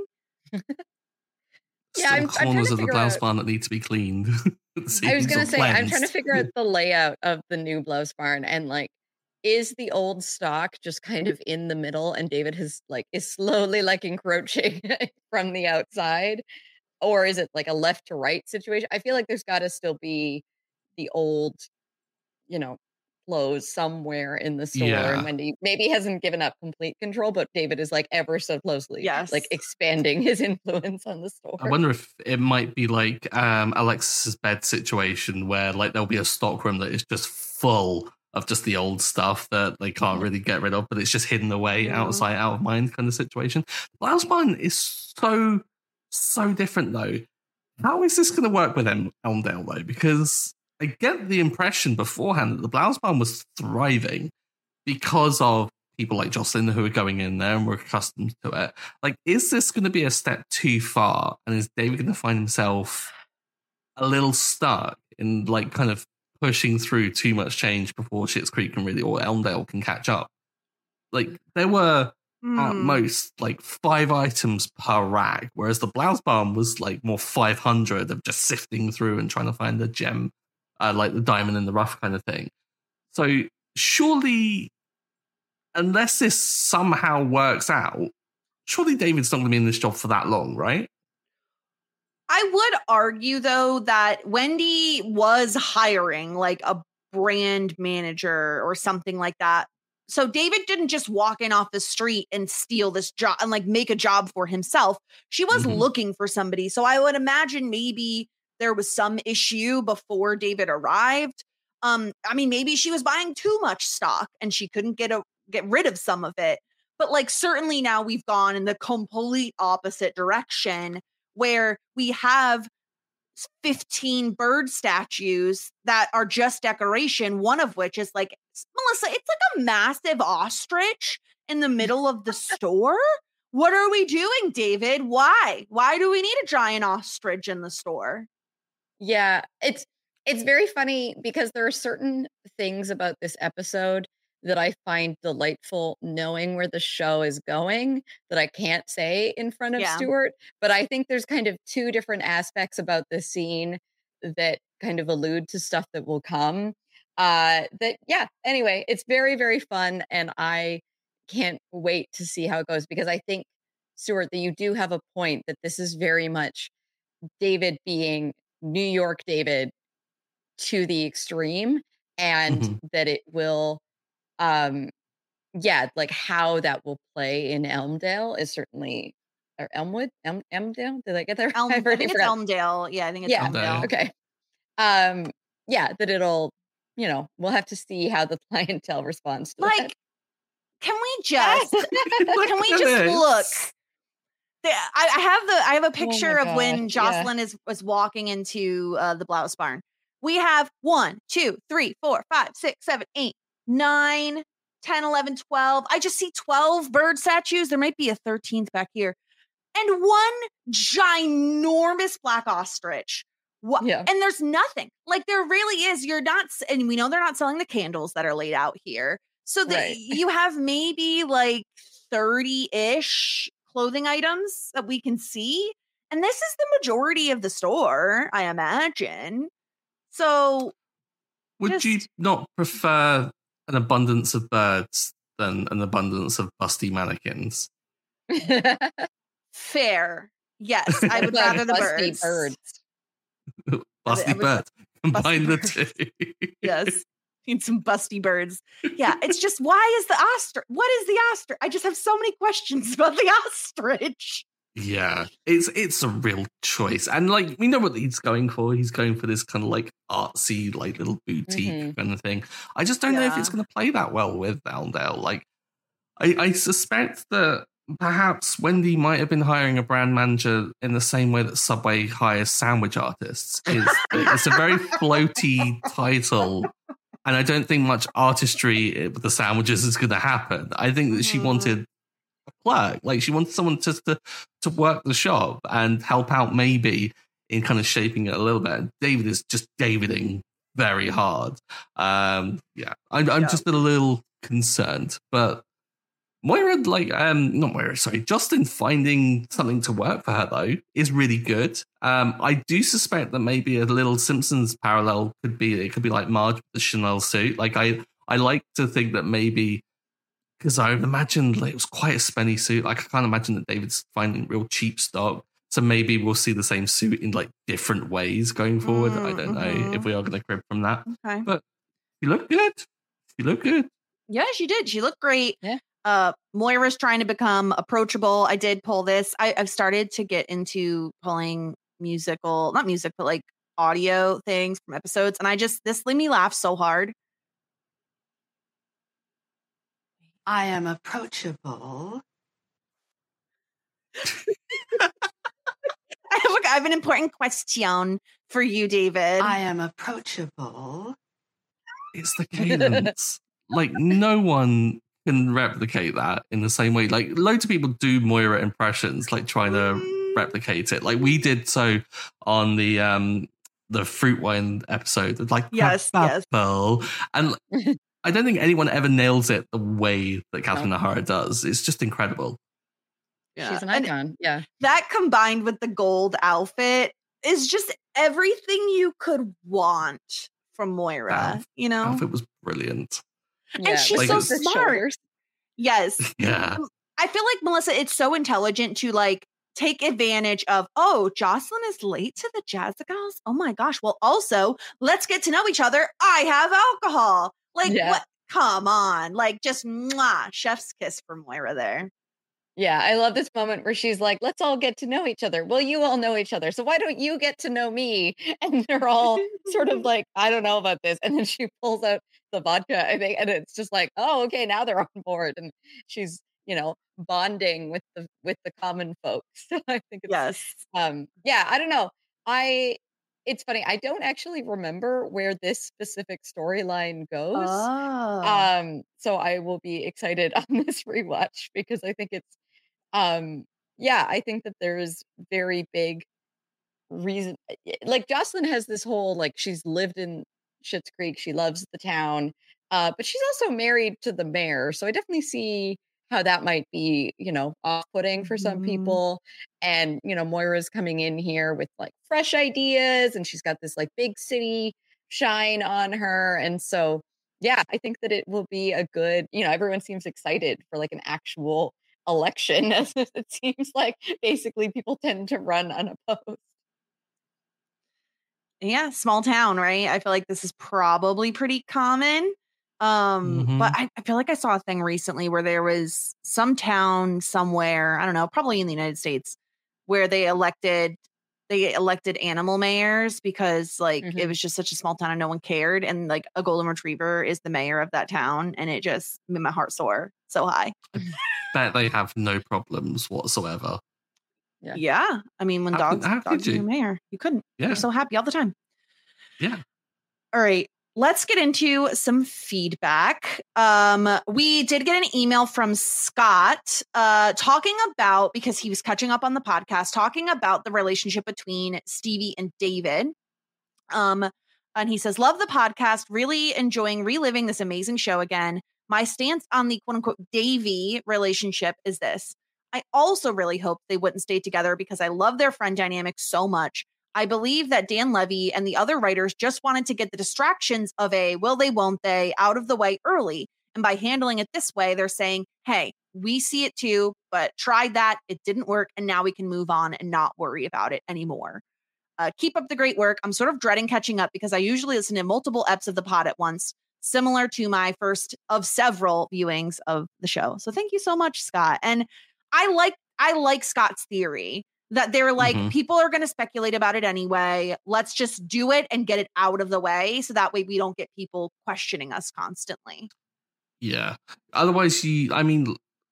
Yeah, Still I'm- I'm trying corners to of the figure blouse out- barn that need to be cleaned. I was Seams gonna or say, I'm trying to cleansed. figure out the layout of the new blouse barn and like, is the old stock just kind of in the middle and David has like is slowly like encroaching from the outside? Or is it like a left to right situation? I feel like there's gotta still be the old, you know, clothes somewhere in the store. Yeah. And Wendy maybe hasn't given up complete control, but David is like ever so closely Yes. like expanding his influence on the store. I wonder if it might be like um, Alexis's bed situation where like there'll be a stockroom that is just full of just the old stuff that they can't really get rid of, but it's just hidden away, out of sight, out of mind kind of situation. Blouse barn is so, so different though. How is this going to work with em- Elmdale though? Because I get the impression beforehand that the blouse barn was thriving because of people like Jocelyn who are going in there and were accustomed to it. Like, is this going to be a step too far? And is David going to find himself a little stuck in like kind of pushing through too much change before Schitt's Creek can really, or Elmdale can catch up? Like, there were at Hmm. most like five items per rack, whereas the blouse barn was like more five hundred of just sifting through and trying to find the gem, uh, like the diamond in the rough kind of thing. So surely, unless this somehow works out, surely David's not going to be in this job for that long, right? I would argue, though, that Wendy was hiring like a brand manager or something like that. So David didn't just walk in off the street and steal this job and like make a job for himself. She was Mhm. looking for somebody. So I would imagine maybe there was some issue before David arrived. Um, I mean, maybe she was buying too much stock and she couldn't get a, get rid of some of it. But like certainly now we've gone in the complete opposite direction where we have fifteen bird statues that are just decoration, one of which is like, Melissa, it's like a massive ostrich in the middle of the store. What are we doing, David? Why? Why do we need a giant ostrich in the store? Yeah, it's it's very funny because there are certain things about this episode that I find delightful knowing where the show is going that I can't say in front of Yeah. Stuart. But I think there's kind of two different aspects about this scene that kind of allude to stuff that will come. Uh, that, yeah, anyway, it's very, very fun. And I can't wait to see how it goes because I think, Stuart, that you do have a point that this is very much David being New York David to the extreme and Mhm. that it will um yeah, like how that will play in Elmdale is certainly or Elmwood, Elm Elmdale. Did I get that right? Elm, I I've already think it's forgotten. Elmdale. Yeah, I think it's Yeah. Elmdale. Okay. Um, yeah, that it'll, you know, we'll have to see how the clientele responds to that. Like, can we just Look can we at just this. look? The- I, I have the I have a picture of God, when yeah. Jocelyn is was walking into uh, the blouse barn. We have one, two, three, four, five, six, seven, eight, nine, ten, eleven, twelve. I just see twelve bird statues. There might be a thirteenth back here. And one ginormous black ostrich. What? Yeah. And there's nothing. Like there really is. You're not, s- and we know they're not selling the candles that are laid out here. So that Right. you have maybe like thirty-ish clothing items that we can see. And this is the majority of the store, I imagine. So Would you Just- not prefer an abundance of birds than an abundance of busty mannequins? fair. Yes, I would Like rather the busty birds. birds. Busty I would- birds. Combine the Busty two. Yes. Need some busty birds. Yeah. It's just, why is the ostrich? What is the ostrich? I just have so many questions about the ostrich. Yeah, it's it's a real choice, and like we know what he's going for. He's going for this kind of like artsy, like little boutique Mm-hmm. kind of thing. I just don't know if Yeah. it's going to play that well with Allendale. Like, I, I suspect that perhaps Wendy might have been hiring a brand manager in the same way that Subway hires sandwich artists. Is it's a very floaty title, and I don't think much artistry with the sandwiches is going to happen. I think that she Mhm. wanted a clerk, like she wanted someone just to to work the shop and help out, maybe in kind of shaping it a little bit. And David is just Daviding very hard. Um, yeah, I'm, I'm Yeah. just a little concerned, but. Moira, like, um, not Moira, sorry, Justin finding something to work for her, though, is really good. Um, I do suspect that maybe a little Simpsons parallel could be, it could be like Marge with the Chanel suit. Like, I, I like to think that maybe, because I imagined like, it was quite a spenny suit. Like, I can't imagine that David's finding real cheap stock. So maybe we'll see the same suit in like different ways going forward. I don't know Mm-hmm. if we are going to crib from that. Okay. But you look good. You look good. Yeah, she did. She looked great. Yeah. Uh, Moira's trying to become approachable. I did pull this. I, I've started to get into pulling musical, not music, but like audio things from episodes. And I just, this made me laugh so hard. I am approachable. I have, a, I have an important question for you, David. I am approachable. It's the cadence. Like, no one can replicate that in the same way. Like, loads of people do Moira impressions, like trying to replicate it. Like we did so on the um the fruit wine episode. Like, Yes, yes. apple. And I don't think anyone ever nails it the way that Catherine O'Hara does. It's just incredible. Yeah. She's an And icon. Yeah. that combined with the gold outfit is just everything you could want from Moira, Wow. you know? Outfit was brilliant. Yeah, she's like so the smart. shoulders. Yes. Yeah. I feel like, Melissa, it's so intelligent to like take advantage of, oh, Jocelyn is late to the Jazzagals. Oh my gosh. Well, also, let's get to know each other. I have alcohol. Like, Yeah. what? Come on. Like, just mwah, chef's kiss for Moira there. Yeah, I love this moment where she's like, let's all get to know each other. Well, you all know each other. So why don't you get to know me? And they're all sort of like, I don't know about this. And then she pulls out the vodka, I think, and it's just like, oh, okay, now they're on board. And she's, you know, bonding with the with the common folks. So I think it's Yes. um yeah, I don't know. I it's funny. I don't actually remember where this specific storyline goes. Oh. Um, so I will be excited on this rewatch because I think it's um yeah, I think that there's very big reason like Jocelyn has this whole like she's lived in Schitt's Creek, she loves the town, uh, but she's also married to the mayor. So I definitely see how that might be, you know, off-putting for some Mhm. people. And, you know, Moira's coming in here with like fresh ideas and she's got this like big city shine on her. And so yeah, I think that it will be a good, you know, everyone seems excited for like an actual election as it seems like basically people tend to run unopposed. Yeah, small town, right? I feel like this is probably pretty common. Um, Mhm. but I, I feel like I saw a thing recently where there was some town somewhere, I don't know, probably in the United States, where they elected they elected animal mayors because like it Mhm. was just such a small town and no one cared. And like a golden retriever is the mayor of that town, and it just made my heart soar so high. Bet they have no problems whatsoever. Yeah. Yeah. I mean, when How could- dogs, how could dogs are you? your mayor, you couldn't. Yeah. You're so happy all the time. Yeah. All right, let's get into some feedback. Um, we did get an email from Scott uh, talking about, because he was catching up on the podcast, talking about the relationship between Stevie and David. Um, and he says, love the podcast, really enjoying reliving this amazing show again. My stance on the quote unquote Davy relationship is this. I also really hope they wouldn't stay together because I love their friend dynamic so much. I believe that Dan Levy and the other writers just wanted to get the distractions of a will they, won't they out of the way early. And by handling it this way, they're saying, hey, we see it too, but tried that. It didn't work. And now we can move on and not worry about it anymore. Uh, keep up the great work. I'm sort of dreading catching up because I usually listen to multiple eps of the pod at once, similar to my first of several viewings of the show. So thank you so much, Scott. And I like I like Scott's theory that they're like, Mhm. people are going to speculate about it anyway. Let's just do it and get it out of the way. So that way we don't get people questioning us constantly. Yeah. Otherwise, you, I mean,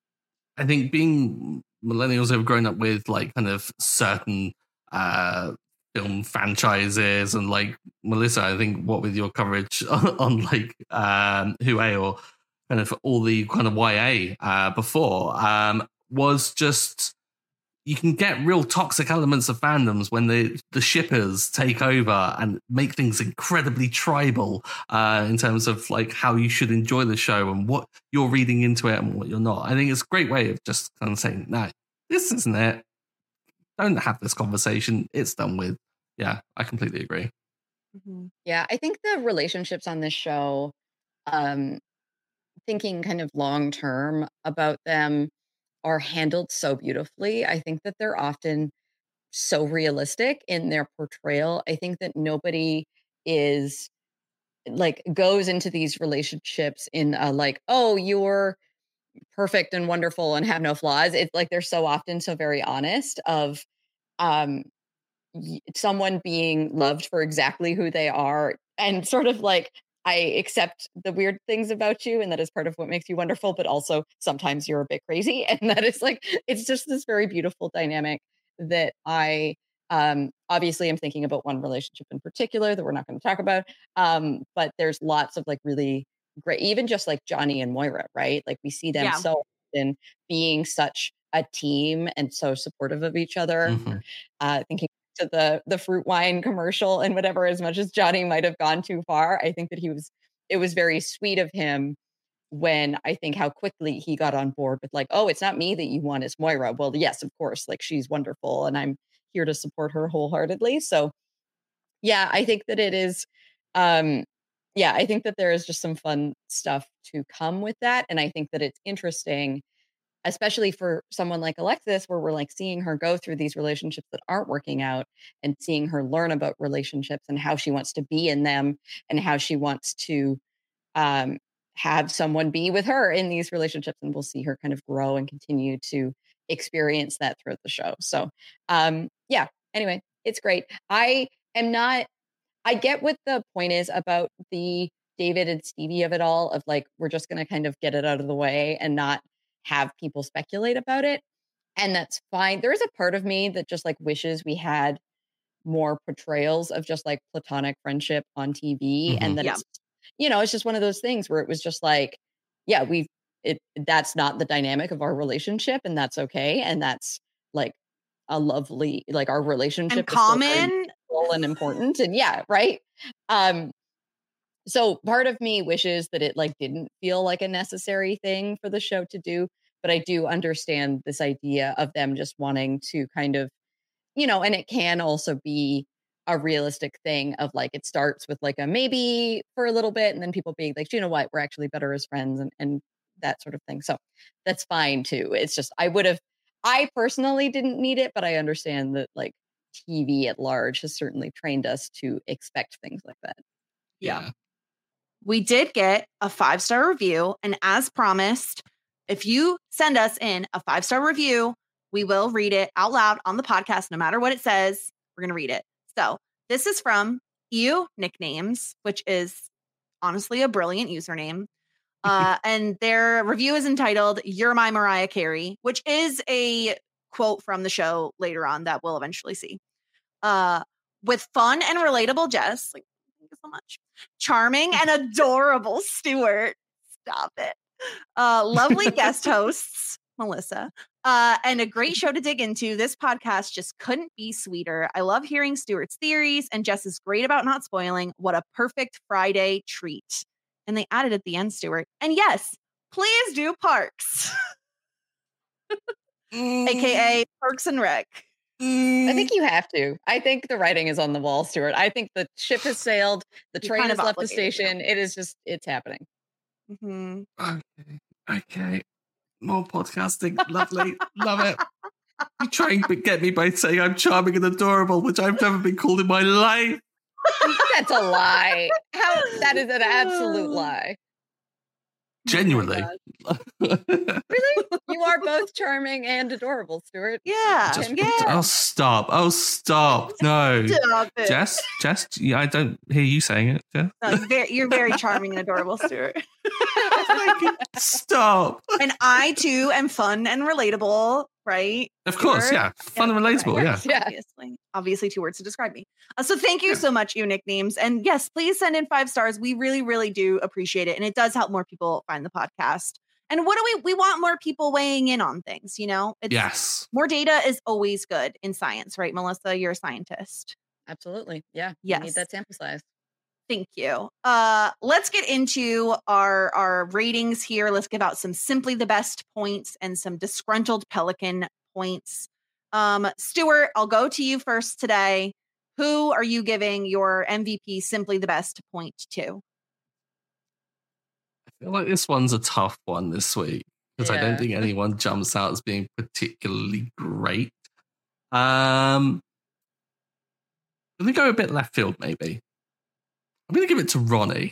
I think being millennials who have grown up with like kind of certain uh, film franchises and like Melissa, I think what with your coverage on, on like um, Hue or kind of all the kind of Y A uh, before um, was just, you can get real toxic elements of fandoms when the, the shippers take over and make things incredibly tribal uh, in terms of like how you should enjoy the show and what you're reading into it and what you're not. I think it's a great way of just kind of saying, no, this isn't it. Don't have this conversation. It's done with. Yeah, I completely agree. Mm-hmm. Yeah, I think the relationships on this show, um, thinking kind of long term about them, are handled so beautifully. I think that they're often so realistic in their portrayal. I think that nobody is like goes into these relationships in a like, oh, you're perfect and wonderful and have no flaws. It's like they're so often so very honest of um y- someone being loved for exactly who they are and sort of like, I accept the weird things about you and that is part of what makes you wonderful, but also sometimes you're a bit crazy. And that is like, it's just this very beautiful dynamic that I um, obviously am thinking about one relationship in particular that we're not going to talk about. Um, but there's lots of like really great, even just like Johnny and Moira, right? Like we see them Yeah. so often being such a team and so supportive of each other. Mhm. Uh, thinking to the the fruit wine commercial and whatever, as much as Johnny might have gone too far, I think that he was, it was very sweet of him when I think how quickly he got on board with like, oh, it's not me that you want, it's Moira. Well, yes, of course, like she's wonderful and I'm here to support her wholeheartedly. So yeah, I think that it is, um, yeah, I think that there is just some fun stuff to come with that. And I think that it's interesting, especially for someone like Alexis, where we're like seeing her go through these relationships that aren't working out and seeing her learn about relationships and how she wants to be in them and how she wants to um, have someone be with her in these relationships. And we'll see her kind of grow and continue to experience that throughout the show. So um, yeah, anyway, it's great. I am not, I get what the point is about the David and Stevie of it all, of like, we're just going to kind of get it out of the way and not have people speculate about it. And that's fine. There is a part of me that just like wishes we had more portrayals of just like platonic friendship on T V. Mhm. And that Yeah. it's, you know, it's just one of those things where it was just like, yeah, we've, it, that's not the dynamic of our relationship and that's okay. And that's like a lovely, like our relationship And is still very common. meaningful and important. And yeah, right. Um, so part of me wishes that it like didn't feel like a necessary thing for the show to do, but I do understand this idea of them just wanting to kind of, you know, and it can also be a realistic thing of like, it starts with like a maybe for a little bit and then people being like, you know what, we're actually better as friends and, and that sort of thing. So that's fine too. It's just, I would have, I personally didn't need it, but I understand that like T V at large has certainly trained us to expect things like that. Yeah. We did get a five-star review. And as promised, if you send us in a five-star review, we will read it out loud on the podcast. No matter what it says, we're going to read it. So this is from E U Nicknames, which is honestly a brilliant username. Uh, and their review is entitled, "You're My Mariah Carey," which is a quote from the show later on that we'll eventually see. Uh, with fun and relatable Jess, like, thank you so much. Charming and adorable Stuart. Stop it. Uh, lovely guest hosts, Melissa. Uh, and a great show to dig into. This podcast just couldn't be sweeter. I love hearing Stuart's theories, and Jess is great about not spoiling. What a perfect Friday treat. And they added at the end, Stuart. And yes, please do Parks, Mm. A K A Parks and Rec. I think you have to. I think the writing is on the wall, Stuart. I think the ship has sailed. The You're train kind has of left the obligated, station. It is just, it's happening. Mm-hmm. Okay. Okay. More podcasting. Lovely. Love it. You try and get me by saying I'm charming and adorable, which I've never been called in my life. That's a lie. How that is an absolute lie. Genuinely. Oh really? You are both charming and adorable, Stuart. Yeah. Just, yeah. Oh, stop. Oh, stop. No. Stop it. Jess, Jess, yeah, I don't hear you saying it, Jess. No, you're, very, you're very charming and adorable, Stuart. Stop. And I, too, am fun and relatable, right? Of course, Stuart? yeah. Fun and relatable, right. yeah. Yeah. Obviously. Obviously, two words to describe me. Uh, so thank you so much, you nicknames. And yes, please send in five stars. We really, really do appreciate it. And it does help more people find the podcast. And what do we, we want more people weighing in on things, you know? It's, Yes. More data is always good in science, right, Melissa? You're a scientist. Absolutely. Yeah. Yes. You need that sample size. Thank you. Uh, let's get into our, our ratings here. Let's give out some simply the best points and some disgruntled pelican points. Um, Stuart, I'll go to you first today. Who are you giving your M V P simply the best point to? I feel like this one's a tough one this week because I don't Yeah. think anyone jumps out as being particularly great. Um, I'm going to go a bit left field, maybe. I'm going to give it to Ronnie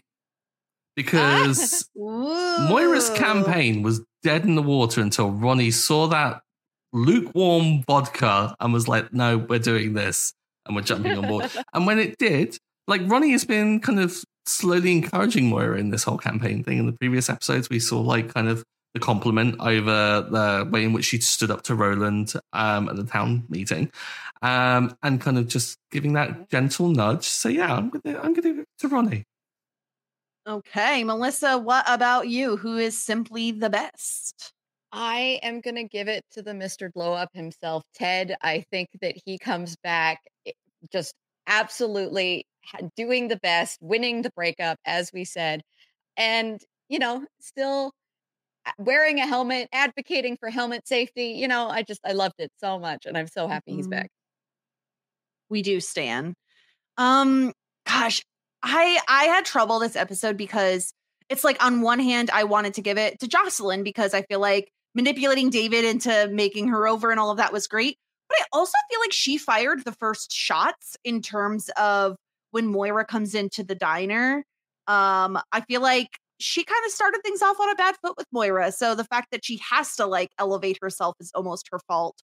because Moira's campaign was dead in the water until Ronnie saw that lukewarm vodka and was like, no, we're doing this and we're jumping on board. And when it did, like Ronnie has been kind of slowly encouraging Moira in this whole campaign thing. In the previous episodes, we saw like kind of the compliment over the way in which she stood up to Roland um, at the town meeting, um, and kind of just giving that gentle nudge. So yeah, I'm gonna I'm gonna give it to Ronnie. Okay, Melissa, what about you? Who is simply the best? I am going to give it to the Mister Blow Up himself, Ted. I think that he comes back just absolutely doing the best, winning the breakup, as we said, and, you know, still wearing a helmet, advocating for helmet safety. You know, I just, I loved it so much, and I'm so happy mm-hmm. he's back. We do, Stan. Um, gosh, I I had trouble this episode because it's like on one hand, I wanted to give it to Jocelyn because I feel like manipulating David into making her over and all of that was great. But I also feel like she fired the first shots in terms of when Moira comes into the diner. Um, I feel like she kind of started things off on a bad foot with Moira. So the fact that she has to like elevate herself is almost her fault.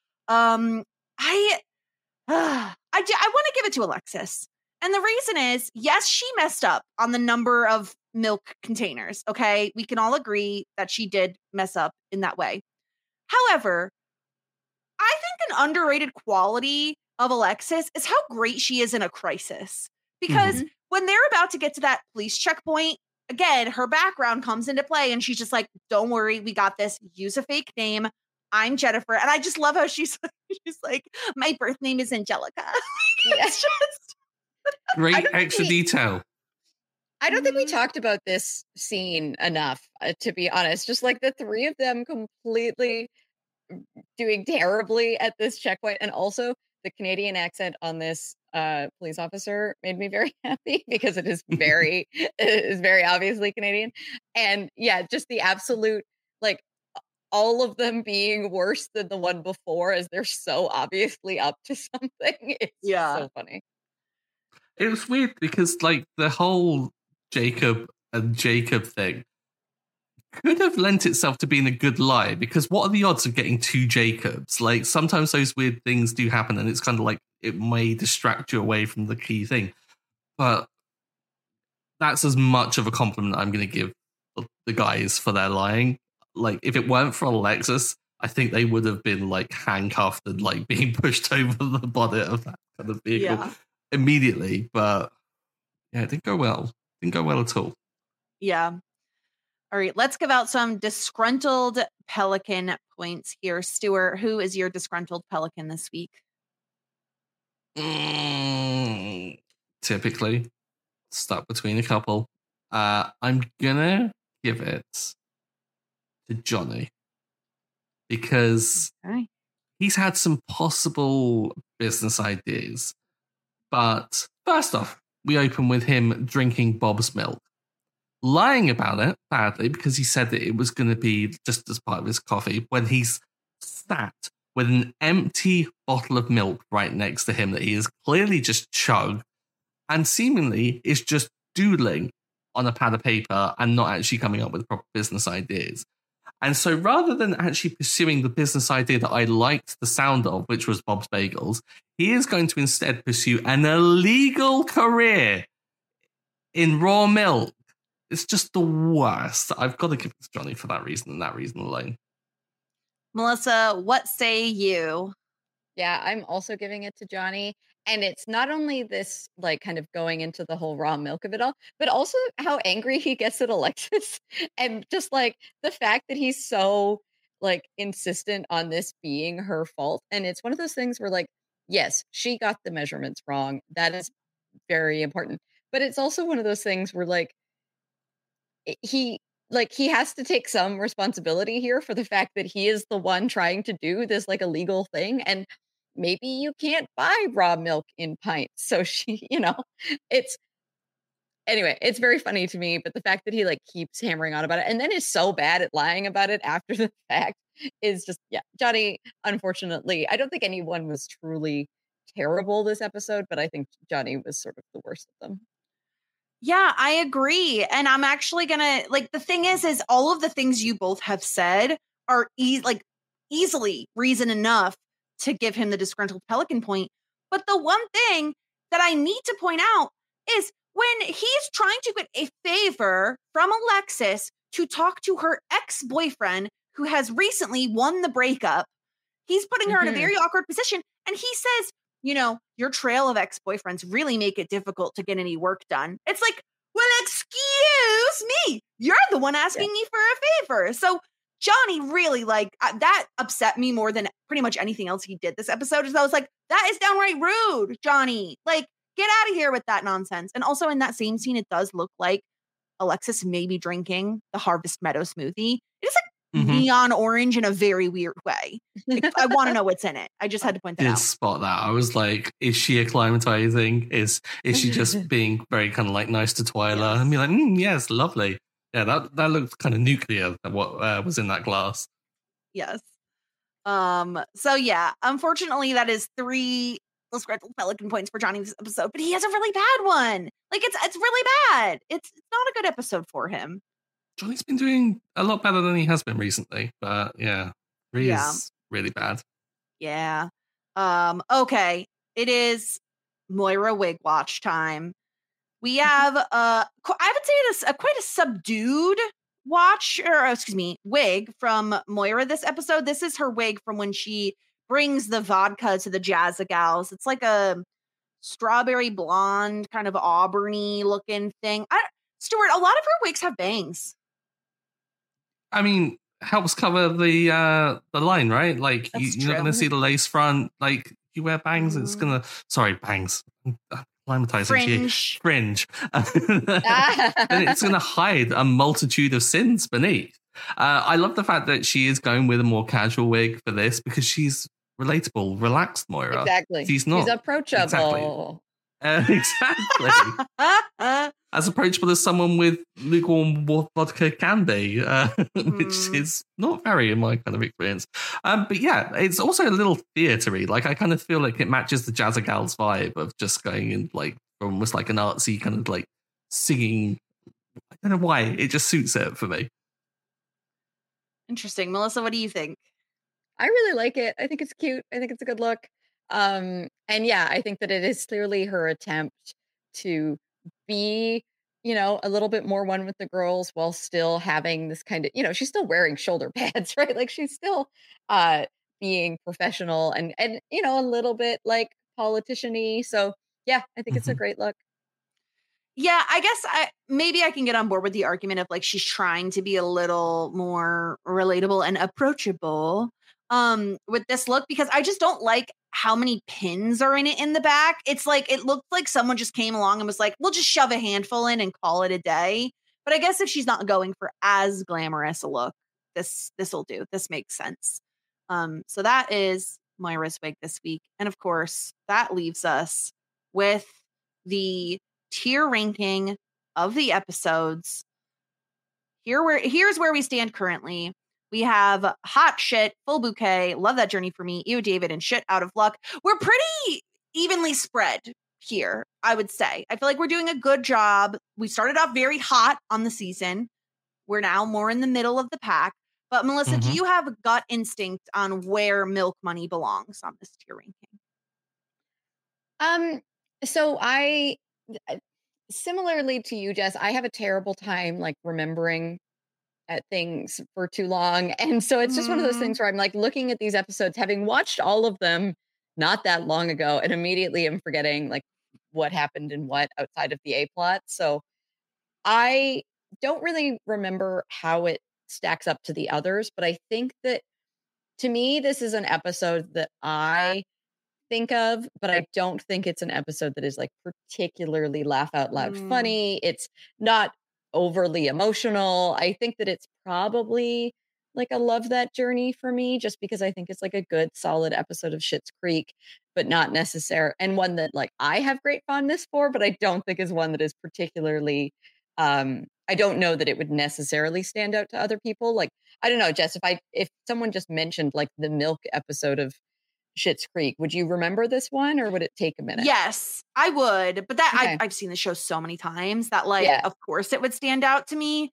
Um, I, uh, I, do, I want to give it to Alexis. And the reason is, yes, she messed up on the number of milk containers. Okay. We can all agree that she did mess up in that way. However, I think an underrated quality of Alexis is how great she is in a crisis. Because mm-hmm. when they're about to get to that police checkpoint, again, her background comes into play and she's just like, don't worry, we got this. Use a fake name. I'm Jennifer. And I just love how she's like, she's like, my birth name is Angelica. It's just great extra think, detail. I don't think we talked about this scene enough, uh, to be honest. Just like the three of them completely doing terribly at this checkpoint. And also the Canadian accent on this uh, police officer made me very happy because it is very, it is very obviously Canadian. And yeah, just the absolute, like all of them being worse than the one before as they're so obviously up to something. It's yeah. so funny. It was weird because like the whole Jacob and Jacob thing could have lent itself to being a good lie, because what are the odds of getting two Jacobs? Like sometimes those weird things do happen and it's kind of like it may distract you away from the key thing. But that's as much of a compliment I'm going to give the guys for their lying. Like if it weren't for Alexis, I think they would have been like handcuffed and like being pushed over the bonnet of that kind of vehicle yeah. immediately. But yeah, it didn't go well. It didn't go well at all. Yeah. All right, let's give out some disgruntled pelican points here. Stuart, who is your disgruntled pelican this week? Mm, typically, stuck between a couple. Uh, I'm gonna give it to Johnny because okay. he's had some possible business ideas. But first off, we open with him drinking Bob's milk. Lying about it badly because he said that it was going to be just as part of his coffee when he's sat with an empty bottle of milk right next to him that he is clearly just chugged and seemingly is just doodling on a pad of paper and not actually coming up with proper business ideas. And so rather than actually pursuing the business idea that I liked the sound of, which was Bob's Bagels, he is going to instead pursue an illegal career in raw milk. It's just the worst. I've got to give it to Johnny for that reason and that reason alone. Melissa, what say you? Yeah, I'm also giving it to Johnny. And it's not only this, like, kind of going into the whole raw milk of it all, but also how angry he gets at Alexis. And just, like, the fact that he's so, like, insistent on this being her fault. And it's one of those things where, like, yes, she got the measurements wrong. That is very important. But it's also one of those things where, like, he... Like, he has to take some responsibility here for the fact that he is the one trying to do this, like, illegal thing. And maybe you can't buy raw milk in pints. So she, you know, it's, anyway, it's very funny to me. But the fact that he, like, keeps hammering on about it and then is so bad at lying about it after the fact is just, yeah, Johnny, unfortunately, I don't think anyone was truly terrible this episode, but I think Johnny was sort of the worst of them. Yeah, I agree. And I'm actually going to, like, the thing is, is all of the things you both have said are e- like easily reason enough to give him the disgruntled pelican point. But the one thing that I need to point out is when he's trying to get a favor from Alexis to talk to her ex-boyfriend who has recently won the breakup, he's putting her mm-hmm. in a very awkward position. And he says, you know, your trail of ex-boyfriends really make it difficult to get any work done. It's like, well, excuse me. You're the one asking yeah. me for a favor. So Johnny really, like, uh, that upset me more than pretty much anything else he did this episode. Is I was like, that is downright rude, Johnny. Like, get out of here with that nonsense. And also in that same scene, it does look like Alexis may be drinking the Harvest Meadow smoothie. It is like mm-hmm. neon orange in a very weird way. Like, I want to know what's in it. I just had to point that Did out. Spot that. I was like, is she acclimatizing? Is is she just being very kind of like nice to Twyla? Yes. And be like, mm, yes, lovely. Yeah, that that looked kind of nuclear. What uh, was in that glass? Yes. Um. So yeah, unfortunately, that is three disgruntled pelican points for Johnny this episode. But he has a really bad one. Like it's it's really bad. It's it's not a good episode for him. Johnny's been doing a lot better than he has been recently, but yeah, he yeah. is really bad. Yeah. Um. Okay. It is Moira wig watch time. We have uh, I would say it is a quite a subdued watch, or excuse me, wig from Moira this episode. This is her wig from when she brings the vodka to the Jazza Gals. It's like a strawberry blonde, kind of auburny looking thing. I, Stuart, a lot of her wigs have bangs. I mean, helps cover the uh, the line, right? Like you, you're not going to see the lace front. Like you wear bangs, mm. it's gonna. Sorry, bangs. Fringe. Fringe. And it's going to hide a multitude of sins beneath. Uh, I love the fact that she is going with a more casual wig for this because she's relatable, relaxed Moira. Exactly. She's not. She's approachable. Exactly. Uh, exactly. As approachable as someone with lukewarm vodka can be, uh, mm. which is not very in my kind of experience. Um, but yeah, it's also a little theatery. Like I kind of feel like it matches the Jazza Gals vibe of just going in like almost like an artsy kind of like singing. I don't know why it just suits it for me. Interesting, Melissa. What do you think? I really like it. I think it's cute. I think it's a good look. Um, and yeah, I think that it is clearly her attempt to be, you know, a little bit more one with the girls while still having this kind of, you know, she's still wearing shoulder pads, right? Like she's still uh, being professional and, and, you know, a little bit like politician-y. So yeah, I think mm-hmm. it's a great look. Yeah, I guess I maybe I can get on board with the argument of like she's trying to be a little more relatable and approachable um, with this look because I just don't like how many pins are in it in the back. It's like it looked like someone just came along and was like, we'll just shove a handful in and call it a day. But I guess if she's not going for as glamorous a look, this this will do. This makes sense. Um, so that is Moira's wig this week. And of course, that leaves us with the tier ranking of the episodes. Here where here's where we stand currently. We have hot shit, full bouquet, love that journey for me, Ew David, and shit out of luck. We're pretty evenly spread here, I would say. I feel like we're doing a good job. We started off very hot on the season. We're now more in the middle of the pack. But Melissa, Mm-hmm. do you have a gut instinct on where Milk Money belongs on this tier ranking? Um, so I, similarly to you, Jess, I have a terrible time like remembering at things for too long. And so it's just mm. one of those things where I'm like looking at these episodes, having watched all of them not that long ago, and immediately I'm forgetting like what happened and what outside of the A plot. So I don't really remember how it stacks up to the others, but I think that to me, this is an episode that I think of, but I don't think it's an episode that is like particularly laugh out loud mm. funny. It's not overly emotional. I think that it's probably like a love that journey for me, just because I think it's like a good solid episode of Schitt's Creek, but not necessary, and one that like I have great fondness for, but I don't think is one that is particularly um I don't know that it would necessarily stand out to other people. Like, I don't know, Jess, if I if someone just mentioned like the milk episode of Schitt's Creek, would you remember this one, or would it take a minute? Yes, I would. But that okay. I, I've seen the show so many times that like, yeah. of course it would stand out to me.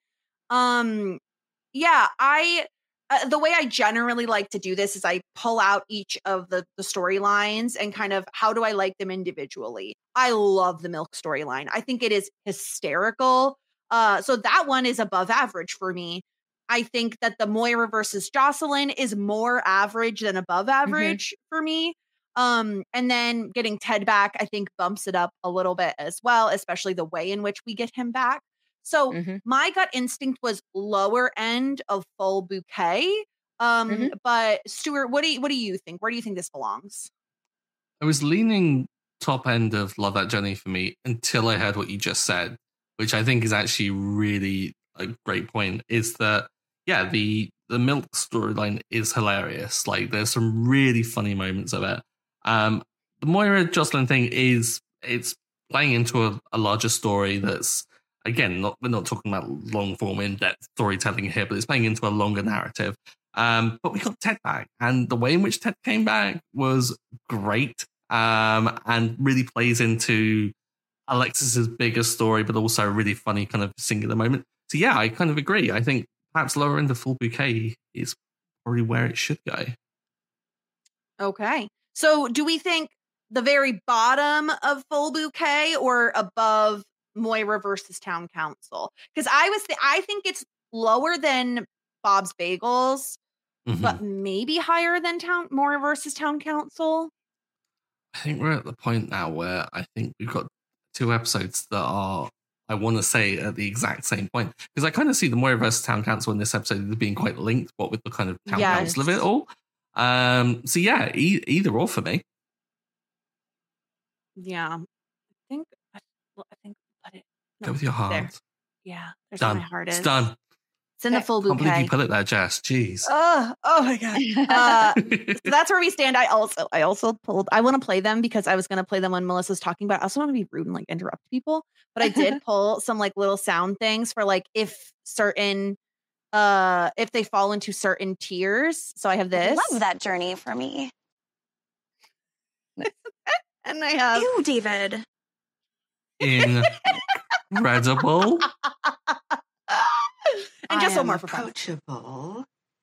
Um, yeah, I, uh, the way I generally like to do this is I pull out each of the, the storylines and kind of how do I like them individually. I love the milk storyline. I think it is hysterical. Uh, so that one is above average for me. I think that the Moira versus Jocelyn is more average than above average mm-hmm. for me. Um, and then getting Ted back, I think bumps it up a little bit as well, especially the way in which we get him back. So mm-hmm. my gut instinct was lower end of full bouquet. Um, mm-hmm. But Stuart, what do you, what do you think? Where do you think this belongs? I was leaning top end of Love That Journey for me until I heard what you just said, which I think is actually really a great point, is that yeah, the the milk storyline is hilarious. Like, there's some really funny moments of it. Um, the Moira Jocelyn thing is it's playing into a, a larger story that's, again, not we're not talking about long form, in depth storytelling here, but it's playing into a longer narrative. Um, but we got Ted back, and the way in which Ted came back was great, um, and really plays into Alexis's bigger story, but also a really funny kind of singular moment. So yeah, I kind of agree. I think perhaps lower end of full bouquet is probably where it should go. Okay. So do we think the very bottom of full bouquet or above Moira versus Town Council? Because I was, th- I think it's lower than Bob's Bagels, mm-hmm. but maybe higher than Town Moira versus Town Council. I think we're at the point now where I think we've got two episodes that are, I want to say, at the exact same point, because I kind of see the Moira versus Town Council in this episode as being quite linked, what with the kind of Town yes. Council of it all. Um, so yeah, e- either or for me. Yeah, I think. I think. Put it. No, Go with your heart. There. Yeah, there's done. Where my heart is. It's done. It's in the full bouquet. I can't believe you put it there, Jess. Jeez. Oh, oh my god. Uh, so that's where we stand. I also, I also pulled. I want to play them because I was going to play them when Melissa's talking about. I also want to be rude and like interrupt people, but I did pull some like little sound things for like if certain, uh, if they fall into certain tiers. So I have this. Love that journey for me. And I have. Ew, David. Incredible. And just one more for approachable.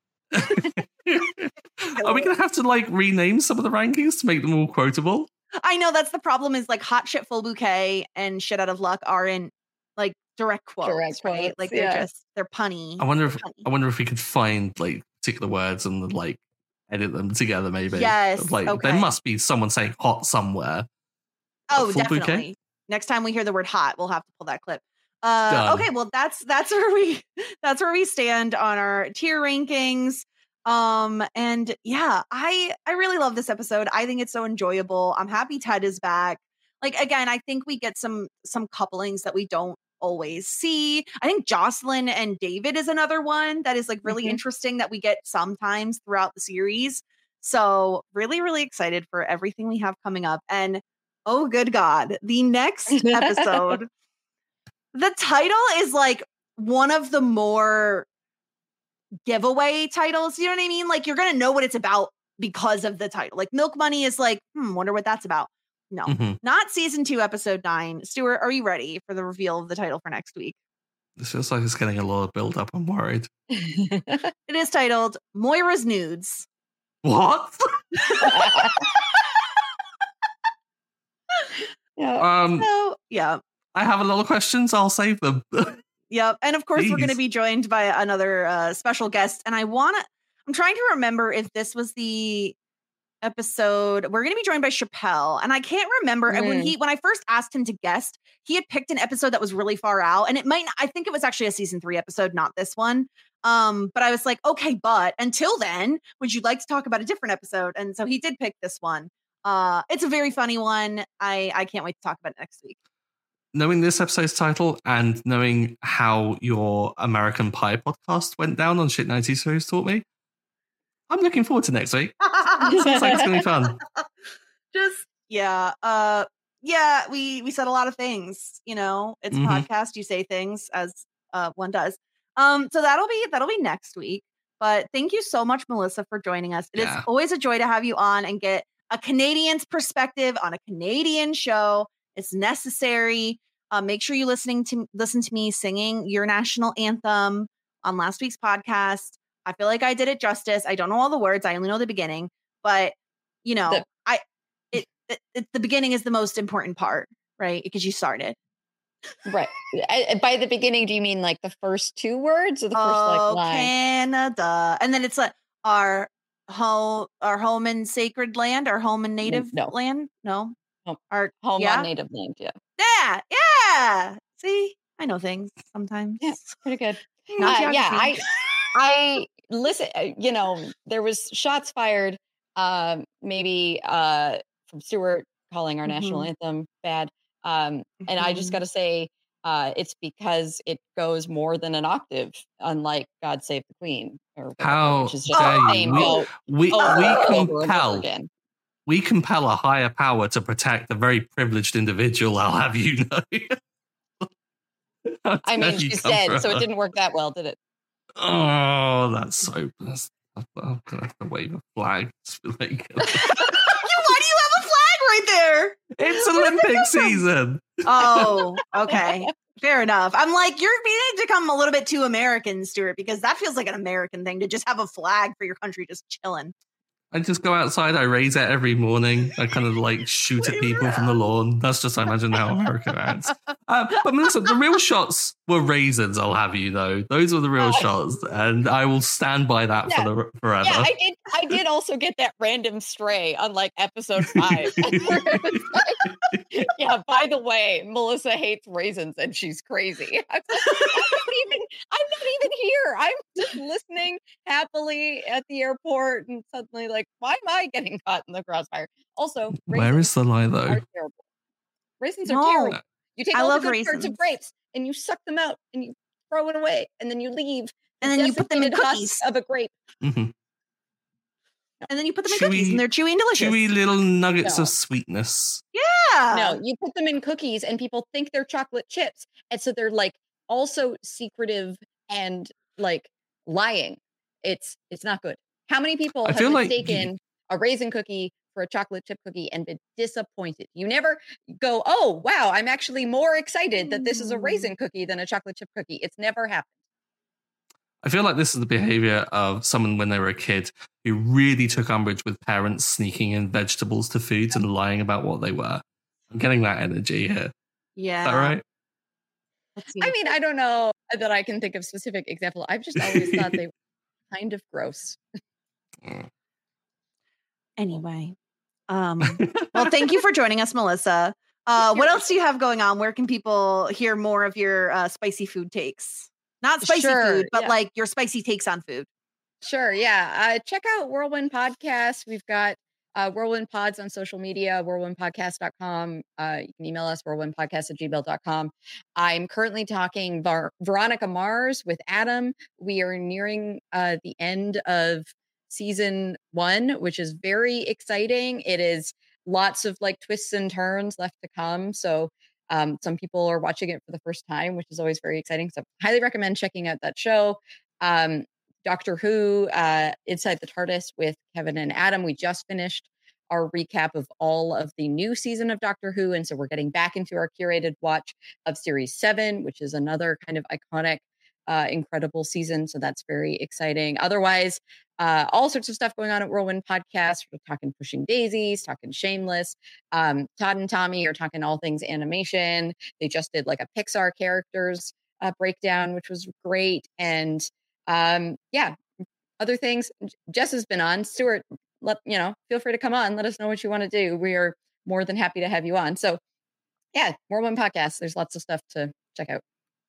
Are we going to have to like rename some of the rankings to make them all quotable? I know that's the problem. Is like hot shit, full bouquet, and shit out of luck are in like direct quotes, direct right? Quotes, like they're yeah. just they're punny. I wonder if punny. I wonder if we could find like particular words and like edit them together. Maybe yes. Like okay. there must be someone saying hot somewhere. Oh, definitely. Bouquet? Next time we hear the word hot, we'll have to pull that clip. Uh, okay, well that's that's where we that's where we stand on our tier rankings. Um, and yeah, I I really love this episode. I think it's so enjoyable. I'm happy Ted is back. Like again, I think we get some some couplings that we don't always see. I think Jocelyn and David is another one that is like really mm-hmm. interesting that we get sometimes throughout the series. So really, really excited for everything we have coming up. And oh, good God, the next episode. The title is like one of the more giveaway titles. You know what I mean? Like you're going to know what it's about because of the title. Like Milk Money is like, hmm, wonder what that's about. No, Mhm. not season two, episode nine. Stuart, are you ready for the reveal of the title for next week? This feels like it's getting a lot of build up. I'm worried. It is titled Moira's Nudes. What? Yeah. um, So, yeah. I have a lot of questions. I'll save them. Yep. And of course, we're going to Please. be joined by another uh, special guest. And I want to, I'm trying to remember if this was the episode. We're going to be joined by Chappelle. And I can't remember. And when Mm. he, when I first asked him to guest, he had picked an episode that was really far out. And it might, not, I think it was actually a season three episode, not this one. Um, but I was like, okay, but until then, would you like to talk about a different episode? And so he did pick this one. Uh, it's a very funny one. I, I can't wait to talk about it next week. Knowing this episode's title and knowing how your American Pie podcast went down on Shit ninety Series taught me, I'm looking forward to next week. Sounds like it's going to be fun. Just, yeah. Uh, yeah, we, we said a lot of things, you know, it's Mhm. a podcast. You say things as uh, one does. Um, so that'll be, that'll be next week. But thank you so much, Melissa, for joining us. It Yeah. is always a joy to have you on and get a Canadian's perspective on a Canadian show. It's necessary. Uh, make sure you listening to listen to me singing your national anthem on last week's podcast. I feel like I did it justice. I don't know all the words. I only know the beginning, but you know, The- I it, it, it the beginning is the most important part, right? Because you started. Right. I- By the beginning, do you mean like the first two words or the first Oh, like line? Canada, and then it's like our home, our home in sacred land, our home in native no. land. No, Home- our Home yeah? on native land. Yeah. Yeah, yeah. See, I know things sometimes. Yeah. Pretty good. Not Uh, yeah. I, geography. I listen, uh, you know, there was shots fired, um, maybe uh, from Stewart calling our national Mhm. anthem bad. Um, and I just Mhm. got to say, uh, it's because it goes more than an octave, unlike God Save the Queen or whatever, How which is just dare the you? same We, note we, over we and over and over compel again. we compel a higher power to protect a very privileged individual, I'll have you know. How I dare mean, you she's come dead, for so it her. didn't work that well, did it? Oh, that's so. That's, I'm going to have to wave a flag. Like, You- Why do you have a flag right there? it's Olympic season. Oh, okay. Fair enough. I'm like, you're beginning to become a little bit too American, Stuart, because that feels like an American thing to just have a flag for your country just chilling. I just go outside, I raise it every morning. I kind of like shoot at people from the lawn. That's just, I imagine, how America acts. Uh, but Melissa, the real shots were raisins, I'll have you know. Those were the real Oh. shots. And I will stand by that Yeah. for the forever. Yeah, I did. I did also get that random stray on like episode five. Where it was like, yeah. By the way, Melissa hates raisins and she's crazy. I'm, like, I'm not even. I'm not even here. I'm just listening happily at the airport, and suddenly, like, why am I getting caught in the crossfire? Also, Where is the lie, though? are terrible. Raisins are No. terrible. You take I all love the good parts raisins. of grapes and you suck them out and you throw it away, and then you leave. And the then you put them in desiccated husk cookies. of a grape. Mhm. And then you put them in Chewy- cookies and they're chewy and delicious. Chewy little nuggets No. of sweetness. Yeah. No, you put them in cookies and people think they're chocolate chips. And so they're like also secretive and like lying. It's it's not good. How many people I have feel like mistaken a raisin cookie for a chocolate chip cookie and been disappointed? You never go, oh wow, I'm actually more excited that this is a raisin cookie than a chocolate chip cookie. It's never happened. I feel like this is the behavior of someone when they were a kid who really took umbrage with parents sneaking in vegetables to foods and lying about what they were. I'm getting that energy here. Yeah. Is that right? Let's see. I mean, I don't know that I can think of specific example. I've just always thought they were kind of gross. Anyway. Um, well, thank you for joining us, Melissa. Uh, what else do you have going on? Where can people hear more of your uh, spicy food takes? Not spicy Sure, food, but yeah. like your spicy takes on food. Sure, yeah. Uh, check out Whirlwind Podcast. We've got uh, Whirlwind Pods on social media, whirlwind podcast dot com. Uh, you can email us, whirlwindpodcast at gmail dot com. I'm currently talking Var- Veronica Mars with Adam. We are nearing uh, the end of season one, which is very exciting. It is lots of like twists and turns left to come. So um, some people are watching it for the first time, which is always very exciting. So highly recommend checking out that show. Um, Doctor Who, uh, Inside the TARDIS with Kevin and Adam. We just finished our recap of all of the new season of Doctor Who. And so we're getting back into our curated watch of series seven, which is another kind of iconic, uh, incredible season. So that's very exciting. Otherwise, uh, all sorts of stuff going on at Whirlwind Podcast. We're talking Pushing Daisies, talking Shameless. Um, Todd and Tommy are talking all things animation. They just did like a Pixar characters uh, breakdown, which was great. And um, yeah, other things. Jess has been on. Stuart, let you know, feel free to come on. Let us know what you want to do. We are more than happy to have you on. So yeah, Whirlwind Podcast. There's lots of stuff to check out.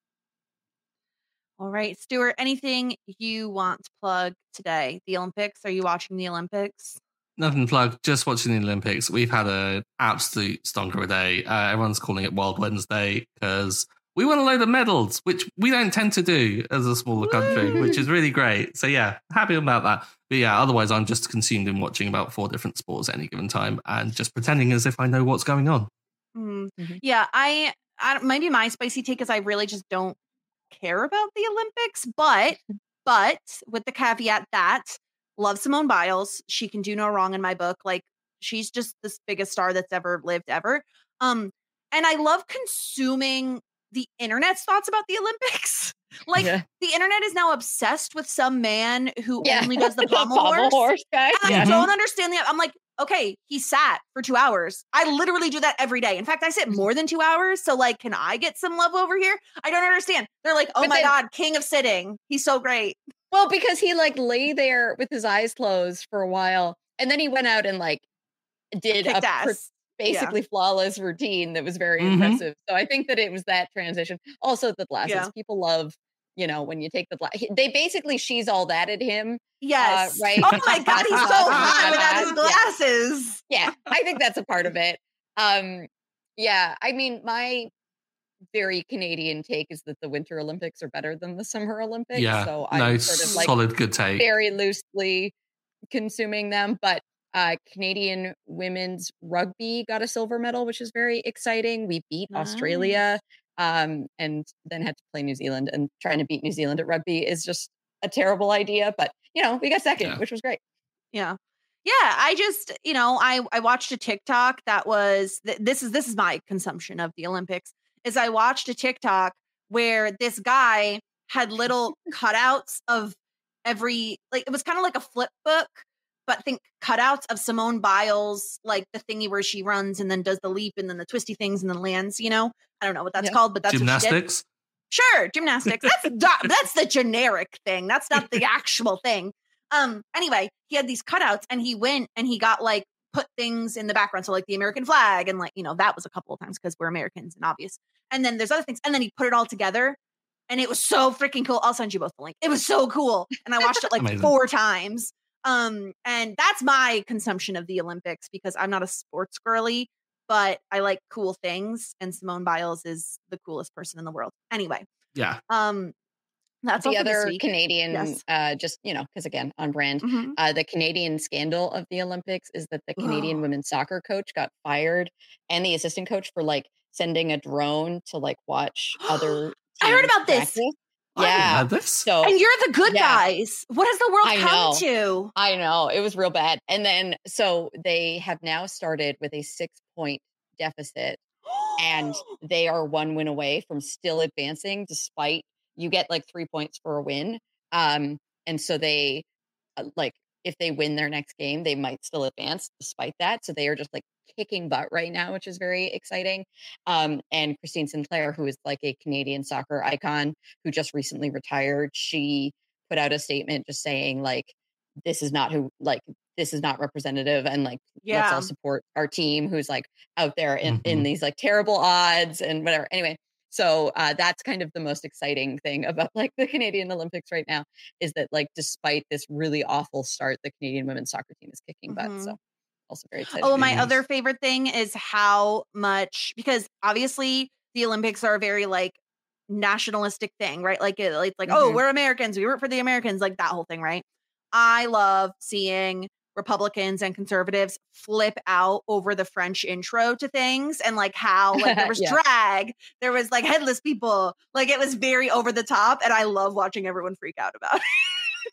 All right, Stuart, anything you want to plug today? The Olympics? Are you watching the Olympics? Nothing to plug, just watching the Olympics. We've had an absolute stonker of a day. Uh, everyone's calling it Wild Wednesday because we won a load of medals, which we don't tend to do as a smaller country, Woo! which is really great. So yeah, happy about that. But yeah, otherwise I'm just consumed in watching about four different sports at any given time and just pretending as if I know what's going on. Mm. Mm-hmm. Yeah, I, I maybe my spicy take is I really just don't care about the Olympics, but but with the caveat that love Simone Biles, she can do no wrong in my book. Like she's just the biggest star that's ever lived ever. Um, and I love consuming the internet's thoughts about the Olympics. Like Yeah. the internet is now obsessed with some man who Yeah. only does the The pommel, pommel horse. horse guy. And Yeah. I don't understand the. I'm like, okay, he sat for two hours. I literally do that every day. In fact, I sit more than two hours. So, like, can I get some love over here? I don't understand. They're like, oh But my then- God, king of sitting. He's so great. Well, because he like lay there with his eyes closed for a while, and then he went out and like did Kicked a ass. pr- basically flawless routine that was very Mhm. impressive. So I think that it was that transition. Also, the glasses. Yeah. People love, you know, when you take the glass. They basically she's all that at him. Yes. right. Oh my God, he's so hot without his Yeah. glasses. Yeah, I think that's a part of it. Um, yeah, I mean, my very Canadian take is that the Winter Olympics are better than the Summer Olympics. Yeah, so no, I'm sort of like solid good take. very loosely consuming them. But uh, Canadian women's rugby got a silver medal, which is very exciting. We beat Australia um, and then had to play New Zealand. And trying to beat New Zealand at rugby is just a terrible idea. But, you know, we got second, Yeah. which was great. Yeah. Yeah, I just, you know, I I watched a TikTok that was th- this is this is my consumption of the Olympics. Is I watched a TikTok where this guy had little cutouts of every like it was kind of like a flip book, but think cutouts of Simone Biles, like the thingy where she runs and then does the leap and then the twisty things and then lands, you know. I don't know what that's Yeah. called, but that's what she did. Gymnastics. Sure, gymnastics. That's the, that's the generic thing. That's not the actual thing. Um. Anyway, he had these cutouts, and he went and he got like put things in the background, so like the American flag, and like you know that was a couple of times because we're Americans and obvious. And then there's other things, and then he put it all together, and it was so freaking cool. I'll send you both the link. It was so cool, and I watched it like Amazing. four times. Um, and that's my consumption of the Olympics because I'm not a sports girly, but I like cool things, and Simone Biles is the coolest person in the world. Anyway, Yeah. um, that's all The for this other week. Canadian, Yes. uh, just, you know, because again, on brand, Mhm. uh, the Canadian scandal of the Olympics is that the Canadian Ugh. women's soccer coach got fired and the assistant coach for like sending a drone to like watch other. I heard teams about this. practice. I didn't Yeah. know this. So And you're the good yeah. guys. What has the world I come know. to? I know it was real bad. And then so they have now started with a six point deficit and they are one win away from still advancing despite you get like three points for a win. Um, and so they uh, like if they win their next game, they might still advance despite that. So they are just like kicking butt right now, which is very exciting. Um, and Christine Sinclair, who is like a Canadian soccer icon who just recently retired, she put out a statement just saying like, this is not who, like, this is not representative. And like, let's Yeah. all support our team who's like out there in, in Mhm. these like terrible odds and whatever. Anyway, so uh, that's kind of the most exciting thing about like the Canadian Olympics right now is that like, despite this really awful start, the Canadian women's soccer team is kicking butt. Mhm. So also very excited. Oh, my Yes. other favorite thing is how much, because obviously the Olympics are a very like nationalistic thing, right? Like it, it's like, oh, Mhm. we're Americans, we root for the Americans, like that whole thing, right? I love seeing Republicans and conservatives flip out over the French intro to things and like how like there was Yeah. drag, there was like headless people, like it was very over the top, and I love watching everyone freak out about it.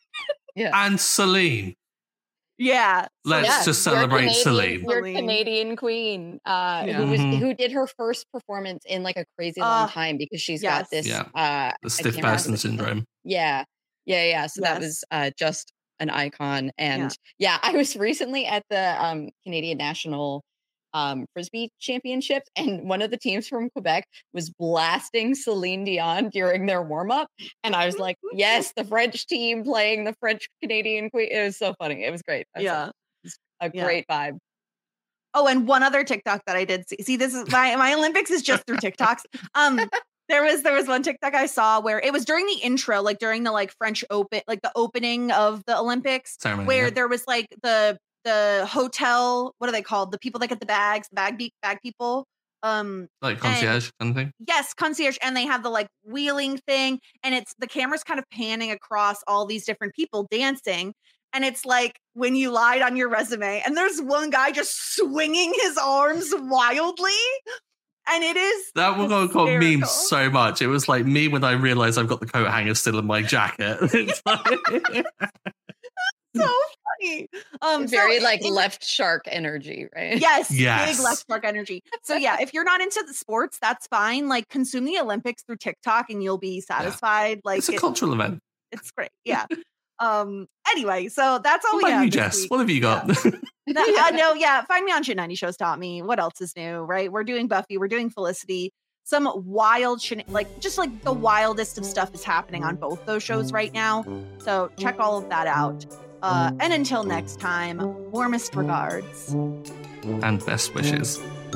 Yeah. And Celine. Yeah. Let's Yeah, just your celebrate Canadian- Celine. Your Celine. Canadian queen, uh, Yeah. who was Mhm. who did her first performance in like a crazy long Uh, time because she's yes. got this Yeah. uh, The I stiff can't remember person the- syndrome. Yeah, yeah, yeah. So that Yes. was uh, just an icon, and yeah. I was recently at the um, Canadian National um, Frisbee Championships, and one of the teams from Quebec was blasting Celine Dion during their warm up, and I was like, "Yes, the French team playing the French Canadian Queen." It was so funny. It was great. I was like, Yeah. a Yeah. great vibe. Oh, and one other TikTok that I did see. See, this is my my Olympics is just through TikToks. Um, there was there was one TikTok I saw where it was during the intro, like during the like French Open, like the opening of the Olympics, Ceremony, where yeah. there was like the the hotel. What are they called? The people that get the bags, the bag be- bag people. Um, Like concierge kind of thing. yes, concierge, and they have the like wheeling thing, and it's the camera's kind of panning across all these different people dancing. And it's like when you lied on your resume, and there's one guy just swinging his arms wildly, and it is That one got got hysterical. memed so much. It was like me when I realized I've got the coat hanger still in my jacket. It's like- so funny. Um, so Very it- like it- left shark energy, right? Yes, Yes. big left spark energy. So yeah, if you're not into the sports, that's fine. Like consume the Olympics through TikTok, and you'll be satisfied. Like it's a it- cultural event. it's great. Yeah. Um. Anyway, so that's all What we about have you, this Jess? week. What have you got? No, uh, no, yeah. Find me on Shit ninety Shows Taught Me. What else is new, right? We're doing Buffy. We're doing Felicity. Some wild, shen- like just like the wildest of stuff is happening on both those shows right now. So check all of that out. Uh, and until next time, warmest regards. And best wishes.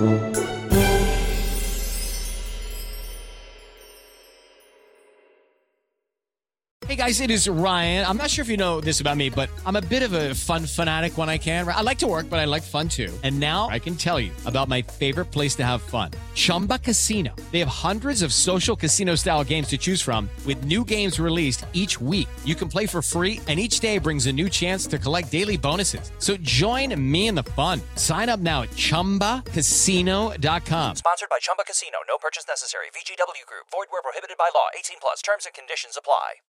Hey guys, it is Ryan. I'm not sure if you know this about me, but I'm a bit of a fun fanatic when I can. I like to work, but I like fun too. And now I can tell you about my favorite place to have fun. Chumba Casino. They have hundreds of social casino style games to choose from with new games released each week. You can play for free and each day brings a new chance to collect daily bonuses. So join me in the fun. Sign up now at chumba casino dot com. Sponsored by Chumba Casino. No purchase necessary. V G W Group. Void where prohibited by law. eighteen plus. Terms and conditions apply.